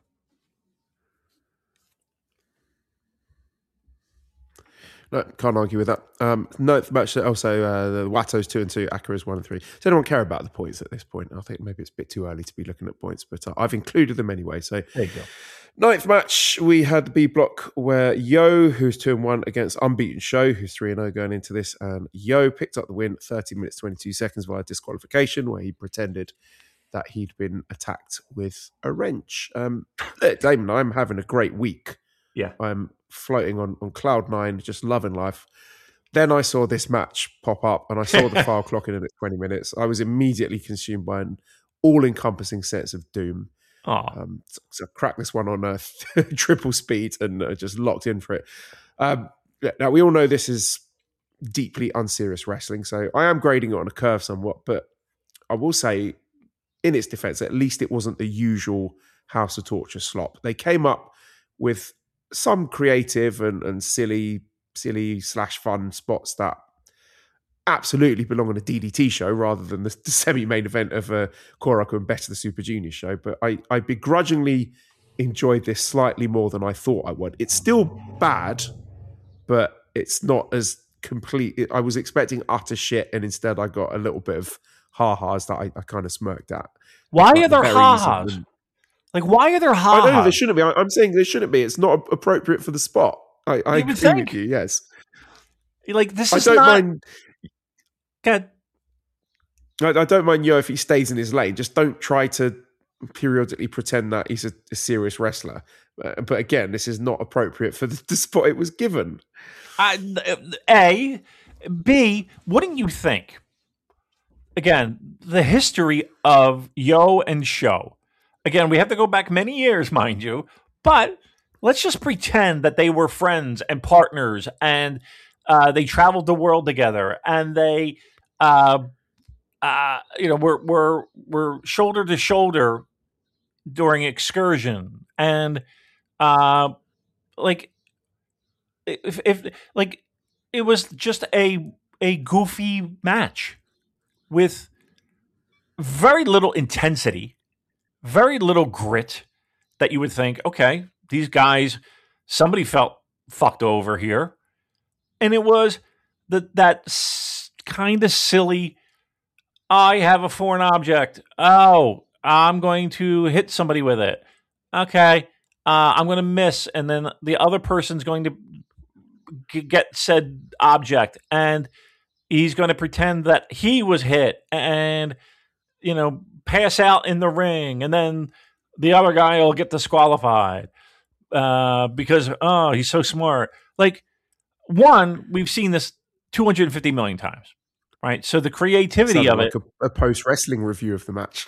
No, can't argue with that. Ninth match also, the Wato's 2-2, Akira's 1-3. Does anyone care about the points at this point? I think maybe it's a bit too early to be looking at points, but I've included them anyway. So there you go. Ninth match, we had the B block where Yo, who's 2-1 against Unbeaten Sho, who's 3-0 going into this, and Yo picked up the win 30 minutes 22 seconds via disqualification, where he pretended that he'd been attacked with a wrench. Damon, I'm having a great week. Yeah. I'm floating on cloud nine, just loving life. Then I saw this match pop up and I saw the file clocking in at 20 minutes. I was immediately consumed by an all-encompassing sense of doom. So I cracked this one on triple speed and just locked in for it. Now, we all know this is deeply unserious wrestling, so I am grading it on a curve somewhat, but I will say, in its defense, at least it wasn't the usual House of Torture slop. They came up with some creative and silly / fun spots that absolutely belong on a DDT show rather than the semi-main event of Koraku and Better the Super Junior show. But I begrudgingly enjoyed this slightly more than I thought I would. It's still bad, but it's not as complete. I was expecting utter shit, and instead I got a little bit of ha-has that I kind of smirked at. Why are there ha-has? Like, why are there ha-has? I know there shouldn't be. I'm saying there shouldn't be. It's not appropriate for the spot. I agree with you, yes. Like, this is I don't not... mind... Good. I don't mind Yo if he stays in his lane. Just don't try to periodically pretend that he's a serious wrestler. But again, this is not appropriate for the spot it was given. A. B, wouldn't you think? Again, the history of Yo and Show. Again, we have to go back many years, mind you, but let's just pretend that they were friends and partners, and they traveled the world together, and they, were shoulder to shoulder during excursion, and if it was just a goofy match with very little intensity, very little grit, that you would think, okay, these guys, somebody felt fucked over here. And it was that kind of silly, I have a foreign object. Oh, I'm going to hit somebody with it. Okay, I'm going to miss. And then the other person's going to get said object. And he's going to pretend that he was hit and, pass out in the ring. And then the other guy will get disqualified because, he's so smart. Like, one, we've seen this 250 million times, right? So the creativity of it. A post-wrestling review of the match.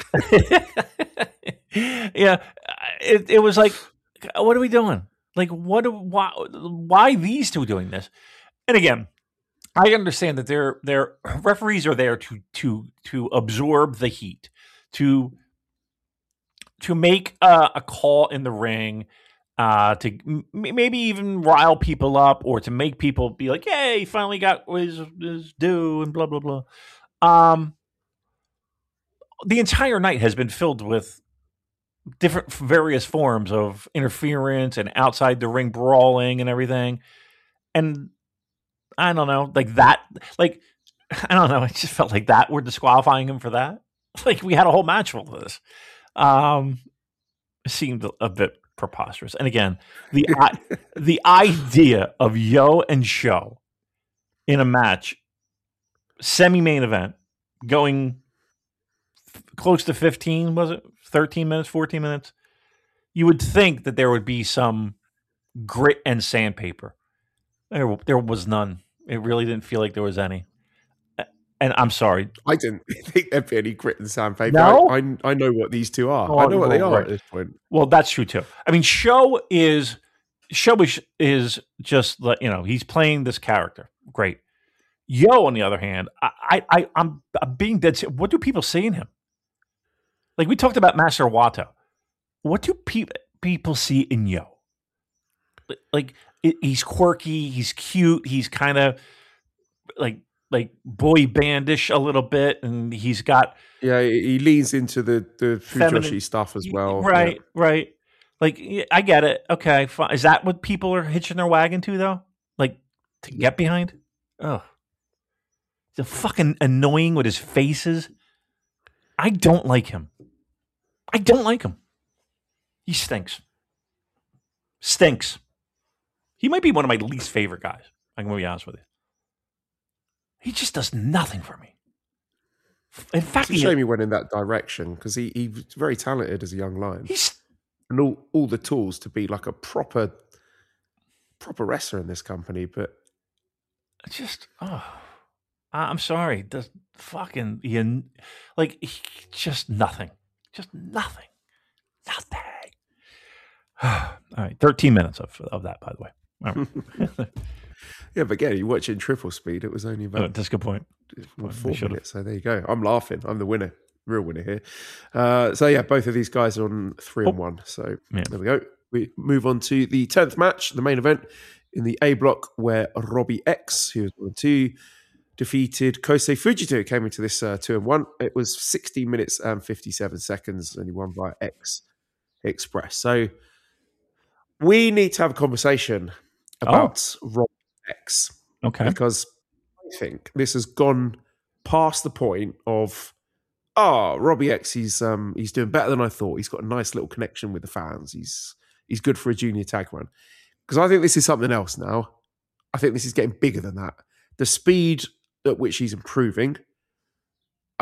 Yeah. It was like, what are we doing? Like, why these two doing this? And again, I understand that their referees are there to absorb the heat, to make a call in the ring, to maybe even rile people up, or to make people be like, "Hey, he finally got his due," and blah blah blah. The entire night has been filled with different various forms of interference and outside the ring brawling and everything, and I don't know, I don't know. It just felt like that we're disqualifying him for that. Like, we had a whole match full of this. It seemed a bit preposterous. And again, the idea of Yo and Show in a match, semi-main event, going close to 15, was it 13 minutes, 14 minutes? You would think that there would be some grit and sandpaper. There was none. It really didn't feel like there was any. And I'm sorry, I didn't think there'd be any grit and sandpaper. No? I know what these two are. I know what they are at this point. Well, that's true too. I mean, Show is just, he's playing this character. Great. Yo, on the other hand, I'm being dead serious. What do people see in him? Like, we talked about Master Wato. What do people see in Yo? Like, he's quirky, he's cute, he's kind of like boy bandish a little bit, and he's got he leans into the Fujoshi stuff as well. Right. Like, I get it. Okay, fine. Is that what people are hitching their wagon to, though? Like, to get behind? Oh, he's fucking annoying with his faces. I don't like him. He stinks. He might be one of my least favorite guys. I'm going to be honest with you. He just does nothing for me. In fact, it's a shame he went in that direction, because he was very talented as a young lion. And all the tools to be like a proper wrestler in this company, but I'm sorry, just nothing. All right, 13 minutes of that, by the way. All right. Yeah, but again, you watch it in triple speed, it was only about that's a good point. 4 minutes. So there you go. I'm laughing. I'm the winner. Real winner here. Both of these guys are on 3-1. So There we go. We move on to the 10th match, the main event in the A block, where Robbie X, who was 1-2, defeated Kosei Fujita, came into this 2-1. It was 60 minutes and 57 seconds, and he won by X Express. So we need to have a conversation about Robbie X. Okay. Because I think this has gone past the point of, Robbie X, he's doing better than I thought. He's got a nice little connection with the fans. He's good for a junior tag run. Because I think this is something else now. I think this is getting bigger than that. The speed at which he's improving,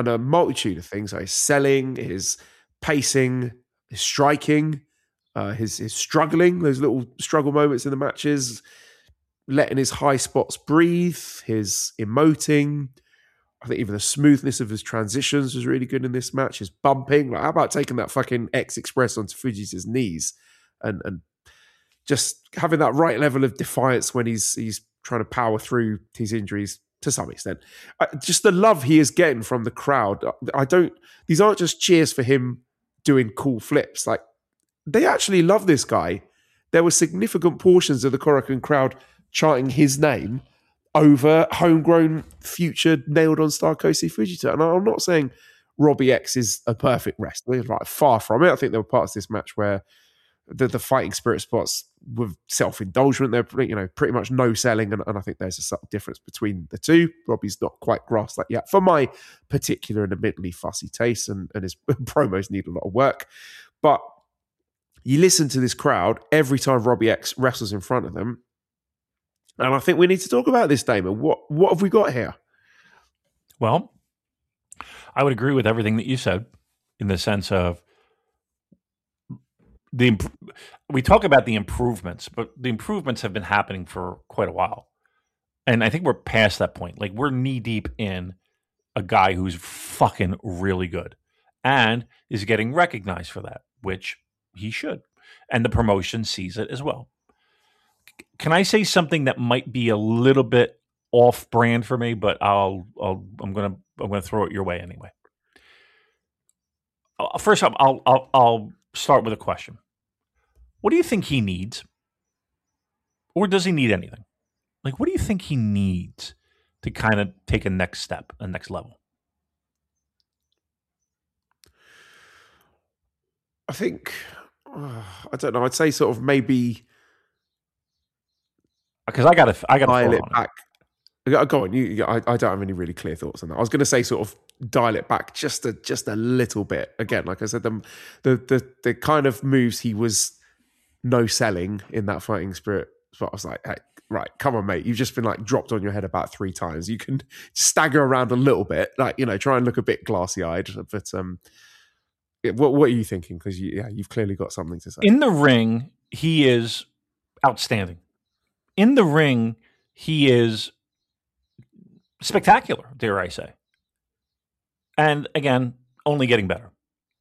and a multitude of things. His selling, his pacing, his striking, his struggling, those little struggle moments in the matches, letting his high spots breathe, his emoting. I think even the smoothness of his transitions was really good in this match. His bumping. Like, how about taking that fucking X Express onto Fujita's knees and just having that right level of defiance when he's trying to power through his injuries to some extent. Just the love he is getting from the crowd. These aren't just cheers for him doing cool flips. Like, they actually love this guy. There were significant portions of the Korakuen crowd chanting his name over homegrown future nailed on star Kosei Fujita. And I'm not saying Robbie X is a perfect wrestler, like far from it. I think there were parts of this match where the fighting spirit spots were self-indulgent. They're pretty much no selling, and I think there's a subtle difference between the two. Robbie's not quite grasped that yet for my particular and admittedly fussy taste, and his promos need a lot of work. But you listen to this crowd every time Robbie X wrestles in front of them, and I think we need to talk about this, Damon. What have we got here? Well, I would agree with everything that you said in the sense of we talk about the improvements, but the improvements have been happening for quite a while. And I think we're past that point. Like, we're knee deep in a guy who's fucking really good and is getting recognized for that, which he should. And the promotion sees it as well. Can I say something that might be a little bit off brand for me, but I'm gonna throw it your way anyway. First up, I'll start with a question. What do you think he needs? Or does he need anything? Like, what do you think he needs to kind of take a next step, a next level? I think, I don't know, I'd say sort of maybe... Because I got to dial it back. Go on, I don't have any really clear thoughts on that. I was going to say sort of dial it back just a little bit. Again, like I said, the kind of moves he was no selling in that fighting spirit. So I was like, hey, right, come on, mate. You've just been like dropped on your head about 3 times. You can stagger around a little bit, like, try and look a bit glassy-eyed. But what are you thinking? Because you've clearly got something to say. In the ring, he is outstanding. In the ring, he is spectacular, dare I say. And again, only getting better.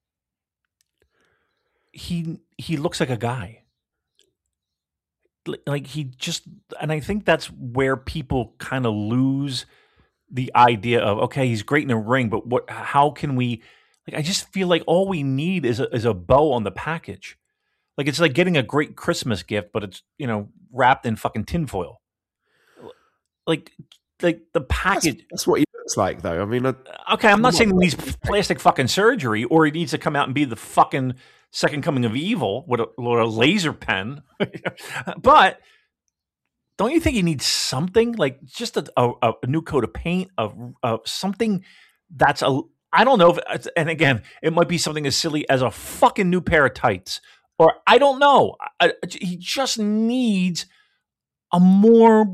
He looks like a guy. Like, he just, and I think that's where people kind of lose the idea of, okay, he's great in the ring, but how can we, like, I just feel like all we need is a bow on the package. Like, it's like getting a great Christmas gift, but it's, wrapped in fucking tinfoil. Like the package. That's what he looks like, though. I mean, okay, I'm not saying he needs plastic fucking surgery or he needs to come out and be the fucking second coming of evil with a laser pen. But don't you think he needs something like just a new coat of paint, of something that's I don't know if, and again, it might be something as silly as a fucking new pair of tights, or I don't know. He just needs a more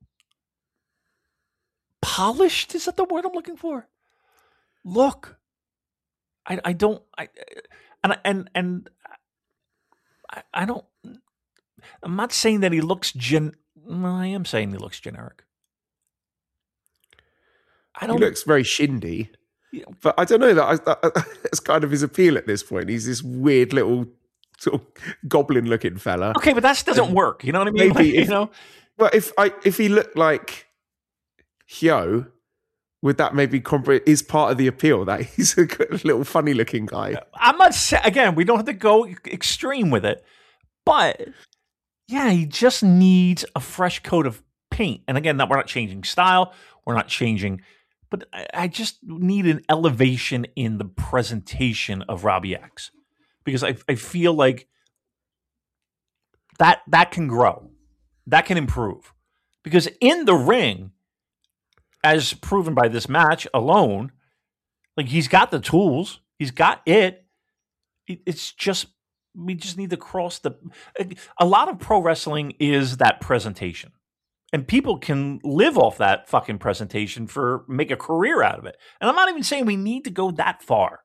polished, is that the word I'm looking for? Look, I don't, I'm not saying that he looks I am saying he looks generic. He looks very shindy, but I don't know that's kind of his appeal at this point. He's this weird little sort of goblin-looking fella. Okay, but that doesn't work. You know what I mean? Maybe But if he looked like Hyo, would that maybe is part of the appeal that he's a little funny-looking guy? I'm not saying, again, we don't have to go extreme with it, but yeah, he just needs a fresh coat of paint. And again, we're not changing style, we're not changing, but I just need an elevation in the presentation of Robbie X, because I feel like that can grow, that can improve, because in the ring, as proven by this match alone, like, he's got the tools, he's got it. It's just, we just need to cross a lot of pro wrestling is that presentation. And people can live off that fucking presentation make a career out of it. And I'm not even saying we need to go that far.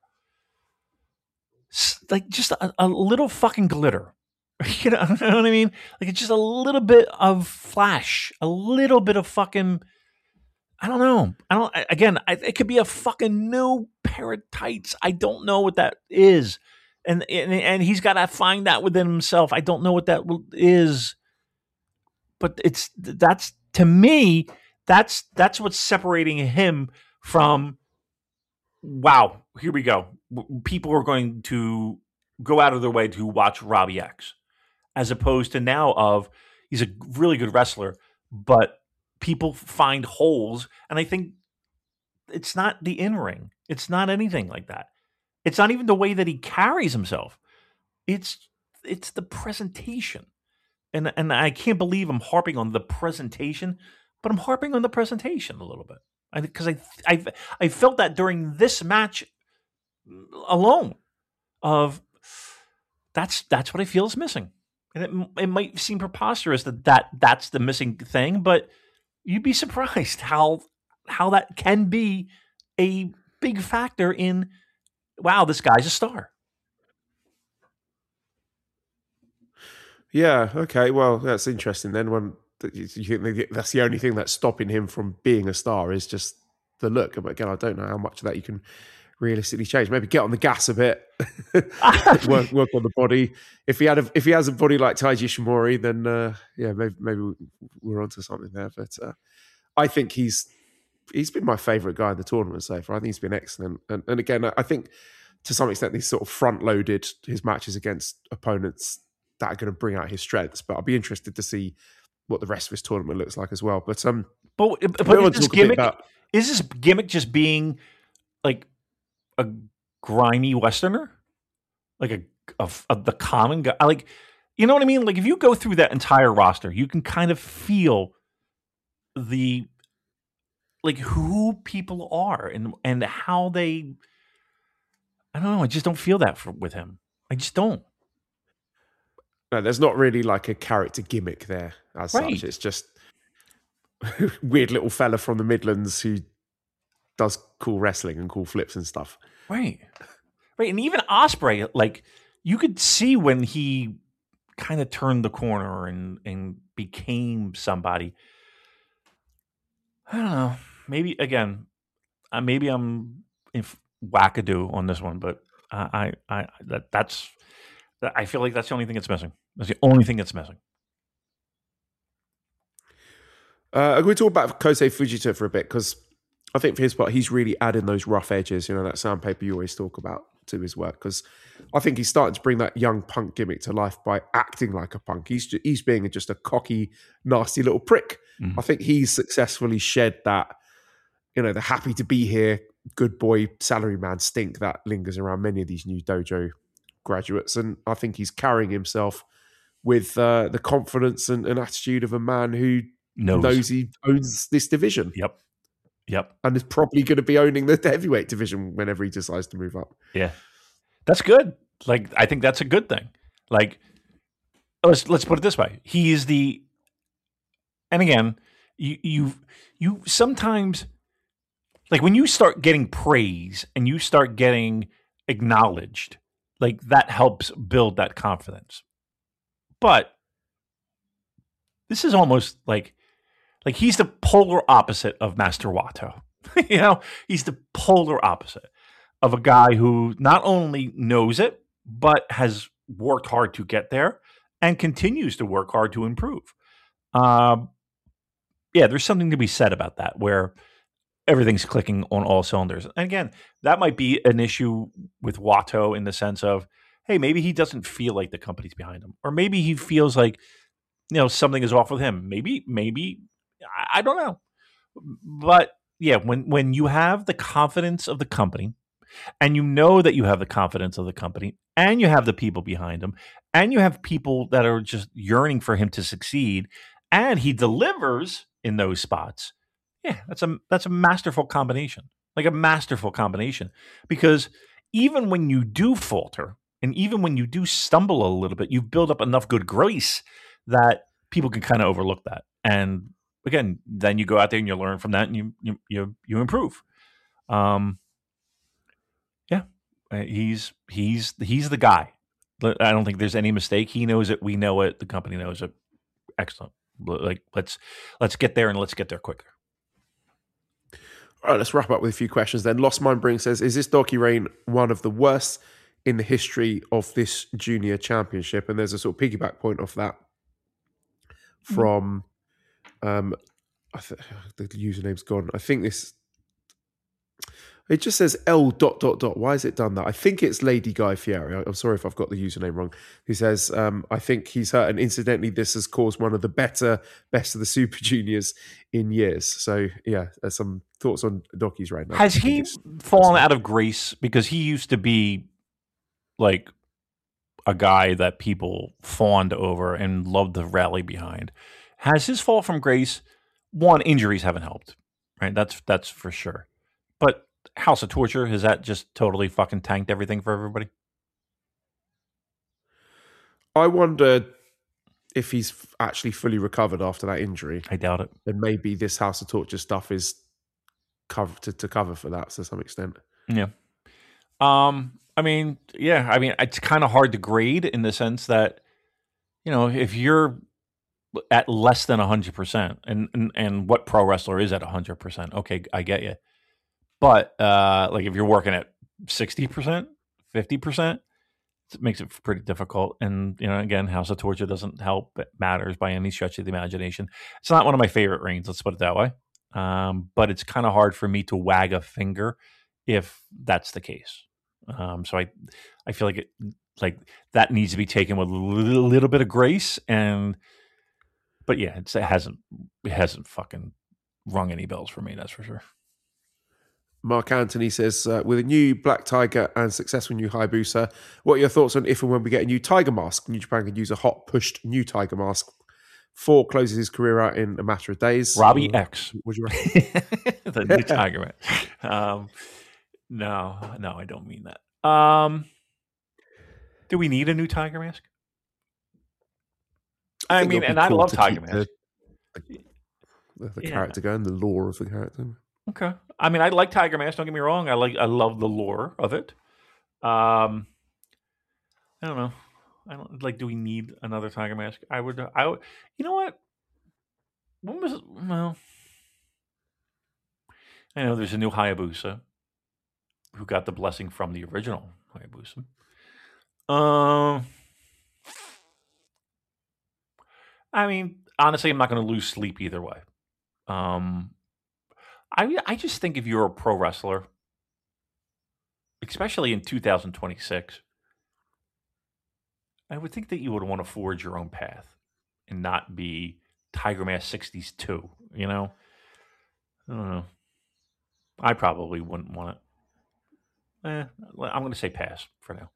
Like just a little fucking glitter. You know what I mean? Like it's just a little bit of flash, a little bit of fucking, I don't know. It could be a fucking new pair of tights. I don't know what that is. And he's got to find that within himself. I don't know what that is. But that's to me, that's what's separating him from, wow, here we go. People are going to go out of their way to watch Robbie X, as opposed to now of he's a really good wrestler, but people find holes. And I think it's not the in-ring. It's not anything like that. It's not even the way that he carries himself. It's the presentation. And I can't believe I'm harping on the presentation, but I'm harping on the presentation a little bit. Because I felt that during this match alone of that's what I feel is missing. And it might seem preposterous that's the missing thing, but you'd be surprised how that can be a big factor in, wow, this guy's a star. Yeah, okay. Well, that's interesting then. When you think that's the only thing that's stopping him from being a star is just the look. But again, I don't know how much of that you can realistically change. Maybe get on the gas a bit, work on the body. If he has a body like Taiji Ishimori, then maybe we're onto something there. But I think he's been my favourite guy in the tournament so far. I think he's been excellent. And again, I think to some extent he's sort of front loaded his matches against opponents that are going to bring out his strengths. But I'll be interested to see what the rest of his tournament looks like as well. But is this gimmick just being like a grimy Westerner, like the common guy? Like, you know what I mean? Like if you go through that entire roster, you can kind of feel the like who people are and how they. I don't know. I just don't feel that with him. I just don't. No, there's not really like a character gimmick there as such. It's just weird little fella from the Midlands who does cool wrestling and cool flips and stuff. Right. And even Ospreay, like you could see when he kind of turned the corner and became somebody. I don't know. Maybe again, maybe I'm wackadoo on this one, but I feel like that's the only thing that's missing. That's the only thing that's missing. Can we talk about Kosei Fujita for a bit? Because I think for his part, he's really adding those rough edges, that sandpaper you always talk about to his work. Because I think he's starting to bring that young punk gimmick to life by acting like a punk. He's being just a cocky, nasty little prick. Mm-hmm. I think he's successfully shed that, the happy to be here, good boy, salaryman stink that lingers around many of these new dojo graduates. And I think he's carrying himself with the confidence and attitude of a man who knows he owns this division. Yep. And is probably going to be owning the heavyweight division whenever he decides to move up. Yeah. That's good. Like, I think that's a good thing. Like, let's put it this way. He is and again, you sometimes, like when you start getting praise and you start getting acknowledged, like that helps build that confidence. But this is almost like he's the polar opposite of Master Wato. He's the polar opposite of a guy who not only knows it, but has worked hard to get there and continues to work hard to improve. There's something to be said about that, where everything's clicking on all cylinders. And again, that might be an issue with Wato in the sense of, hey, maybe he doesn't feel like the company's behind him, or maybe he feels like, something is off with him. Maybe I don't know. But yeah, when you have the confidence of the company, and you know that you have the confidence of the company, and you have the people behind him, and you have people that are just yearning for him to succeed, and he delivers in those spots. Yeah, that's a masterful combination. Like a masterful combination. Because even when you do falter, and even when you do stumble a little bit, you've built up enough good grace that people can kind of overlook that. And again, then you go out there and you learn from that, and you improve. He's the guy. I don't think there's any mistake. He knows it. We know it. The company knows it. Excellent. Like let's get there, and let's get there quicker. All right, let's wrap up with a few questions then. Lost Mind Bring says, is this Docky reign one of the worst in the history of this junior championship? And there's a sort of piggyback point off that from the username's gone. I think this, it just says L ... Why has it done that? I think it's Lady Guy Fieri. I'm sorry if I've got the username wrong. He says, I think he's hurt, and incidentally, this has caused one of the best of the Super Juniors in years. So, yeah, there's some thoughts on Docky's right now. Has he fallen out of grace? Because he used to be like a guy that people fawned over and loved to rally behind. Has his fall from grace? One, injuries haven't helped, right? That's for sure. But House of Torture, has that just totally fucking tanked everything for everybody? I wonder if he's actually fully recovered after that injury. I doubt it. And maybe this House of Torture stuff is to cover for that to some extent. Yeah. I mean, it's kind of hard to grade in the sense that, if you're at less than 100%, and what pro wrestler is at 100%? Okay, I get you. But like if you're working at 60%, 50%, it makes it pretty difficult. And again, House of Torture doesn't help. It matters by any stretch of the imagination. It's not one of my favorite reigns. Let's put it that way. But it's kind of hard for me to wag a finger if that's the case. So I feel like that needs to be taken with a little bit of grace. But yeah, it hasn't fucking rung any bells for me. That's for sure. Mark Anthony says, with a new Black Tiger and successful new Hayabusa, what are your thoughts on if and when we get a new Tiger mask? New Japan could use a hot pushed new Tiger mask. 4 closes his career out in a matter of days. Robbie X. Would you reckon? The new Tiger man. No, I don't mean that. Do we need a new Tiger mask? I mean, and I love Tiger mask. The character going, the lore of the character. Okay. I mean, I like Tiger Mask. Don't get me wrong. I love the lore of it. I don't know. I don't like. Do we need another Tiger Mask? I would. You know what? When was it? Well, I know there's a new Hayabusa who got the blessing from the original Hayabusa. I mean, honestly, I'm not going to lose sleep either way. I just think if you're a pro wrestler, especially in 2026, I would think that you would want to forge your own path and not be Tiger Mask 60s 2, I don't know. I probably wouldn't want it. I'm going to say pass for now.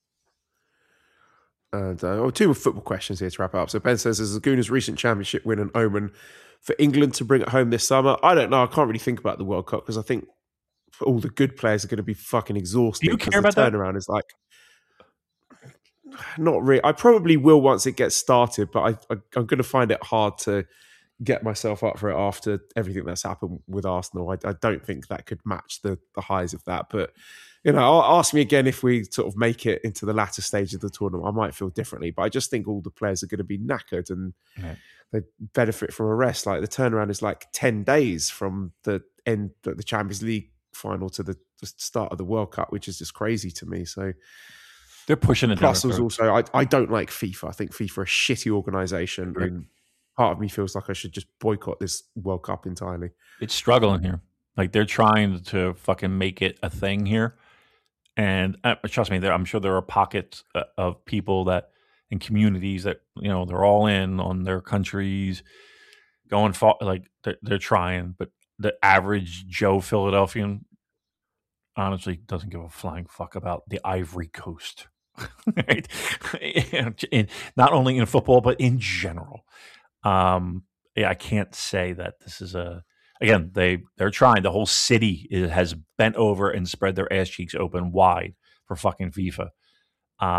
And 2 more football questions here to wrap up. So Ben says, is Laguna's recent championship win an omen for England to bring it home this summer? I don't know. I can't really think about the World Cup because I think all the good players are going to be fucking exhausted. Do you care about that? Turnaround is like, not really. I probably will once it gets started, but I'm going to find it hard to get myself up for it after everything that's happened with Arsenal. I don't think that could match the highs of that. But, ask me again if we sort of make it into the latter stage of the tournament. I might feel differently, but I just think all the players are going to be knackered and they benefit from a rest. Like the turnaround is like 10 days from the end of the Champions League final to the start of the World Cup, which is just crazy to me. So they're pushing it. Plus, also, I don't like FIFA. I think FIFA are a shitty organisation, right. And part of me feels like I should just boycott this World Cup entirely. It's struggling here. Like they're trying to fucking make it a thing here. And trust me, I'm sure there are pockets of people and communities that, they're all in on their countries going for, like they're trying, but the average Joe Philadelphian honestly doesn't give a flying fuck about the Ivory Coast. Right? Not only in football, but in general. I can't say that this is again, they're trying. The whole city has bent over and spread their ass cheeks open wide for fucking FIFA.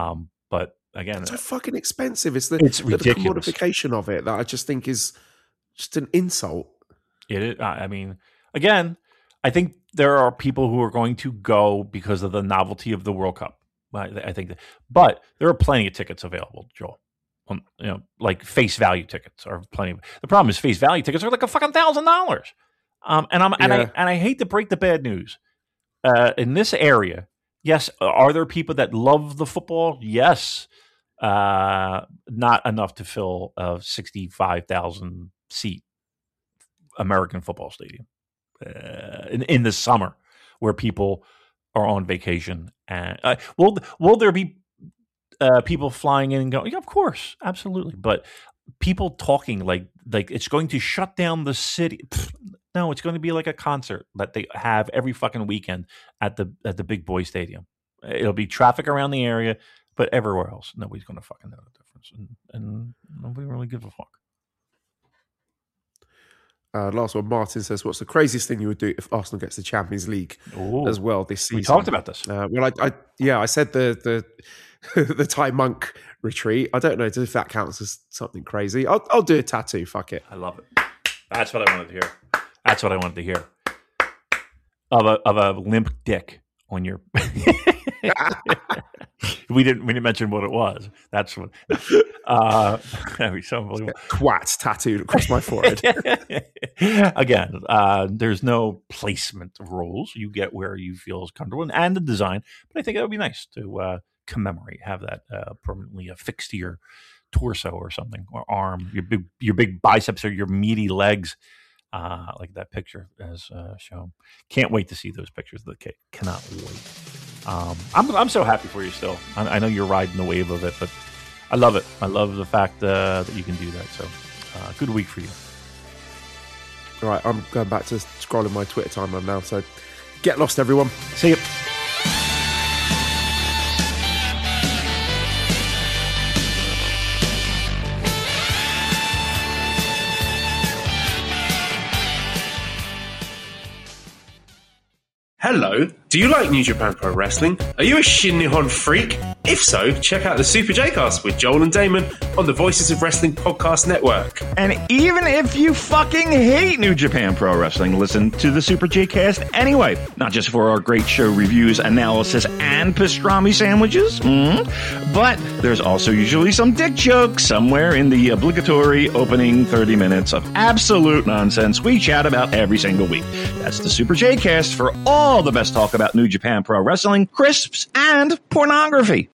But again, it's so fucking expensive. It's ridiculous. The commodification of it that I just think is just an insult. It is. I mean, again, I think there are people who are going to go because of the novelty of the World Cup. I think, but there are plenty of tickets available, Joel. Like face value tickets are plenty. The problem is face value tickets are like a fucking $1,000. And I hate to break the bad news. In this area, yes, are there people that love the football? Yes, not enough to fill a 65,000 seat American football stadium in the summer, where people are on vacation. And will there be people flying in and going? Yeah, of course, absolutely. But people talking like it's going to shut down the city. No, it's going to be like a concert that they have every fucking weekend at the Big Boy Stadium. It'll be traffic around the area, but everywhere else, nobody's going to fucking know the difference, and nobody really gives a fuck. Last one, Martin says, "What's the craziest thing you would do if Arsenal gets the Champions League as well this season?" We talked about this. I said the the Thai monk retreat. I don't know if that counts as something crazy. I'll do a tattoo. Fuck it. I love it. That's what I wanted to hear. That's what I wanted to hear. Of a limp dick on your. We didn't mention what it was. That's what. That'd be so unbelievable. Twat tattooed across my forehead. Again, there's no placement of rules. You get where you feel is comfortable and the design. But I think it would be nice to commemorate, have that permanently affixed to your torso or something, or arm, your big biceps or your meaty legs. Like that picture as shown. Can't wait to see those pictures of the cake. Cannot wait. I'm so happy for you still. I know you're riding the wave of it, but I love it. I love the fact that you can do that. So good week for you. All right, I'm going back to scrolling my Twitter timeline now. So get lost, everyone. See you. Hello, do you like New Japan Pro Wrestling? Are you a Shin Nihon freak? If so, check out the Super J-Cast with Joel and Damon on the Voices of Wrestling Podcast Network. And even if you fucking hate New Japan Pro Wrestling, listen to the Super J-Cast anyway. Not just for our great show reviews, analysis, and pastrami sandwiches, but there's also usually some dick jokes somewhere in the obligatory opening 30 minutes of absolute nonsense we chat about every single week. That's the Super J-Cast for all the best talk about New Japan Pro Wrestling, crisps, and pornography.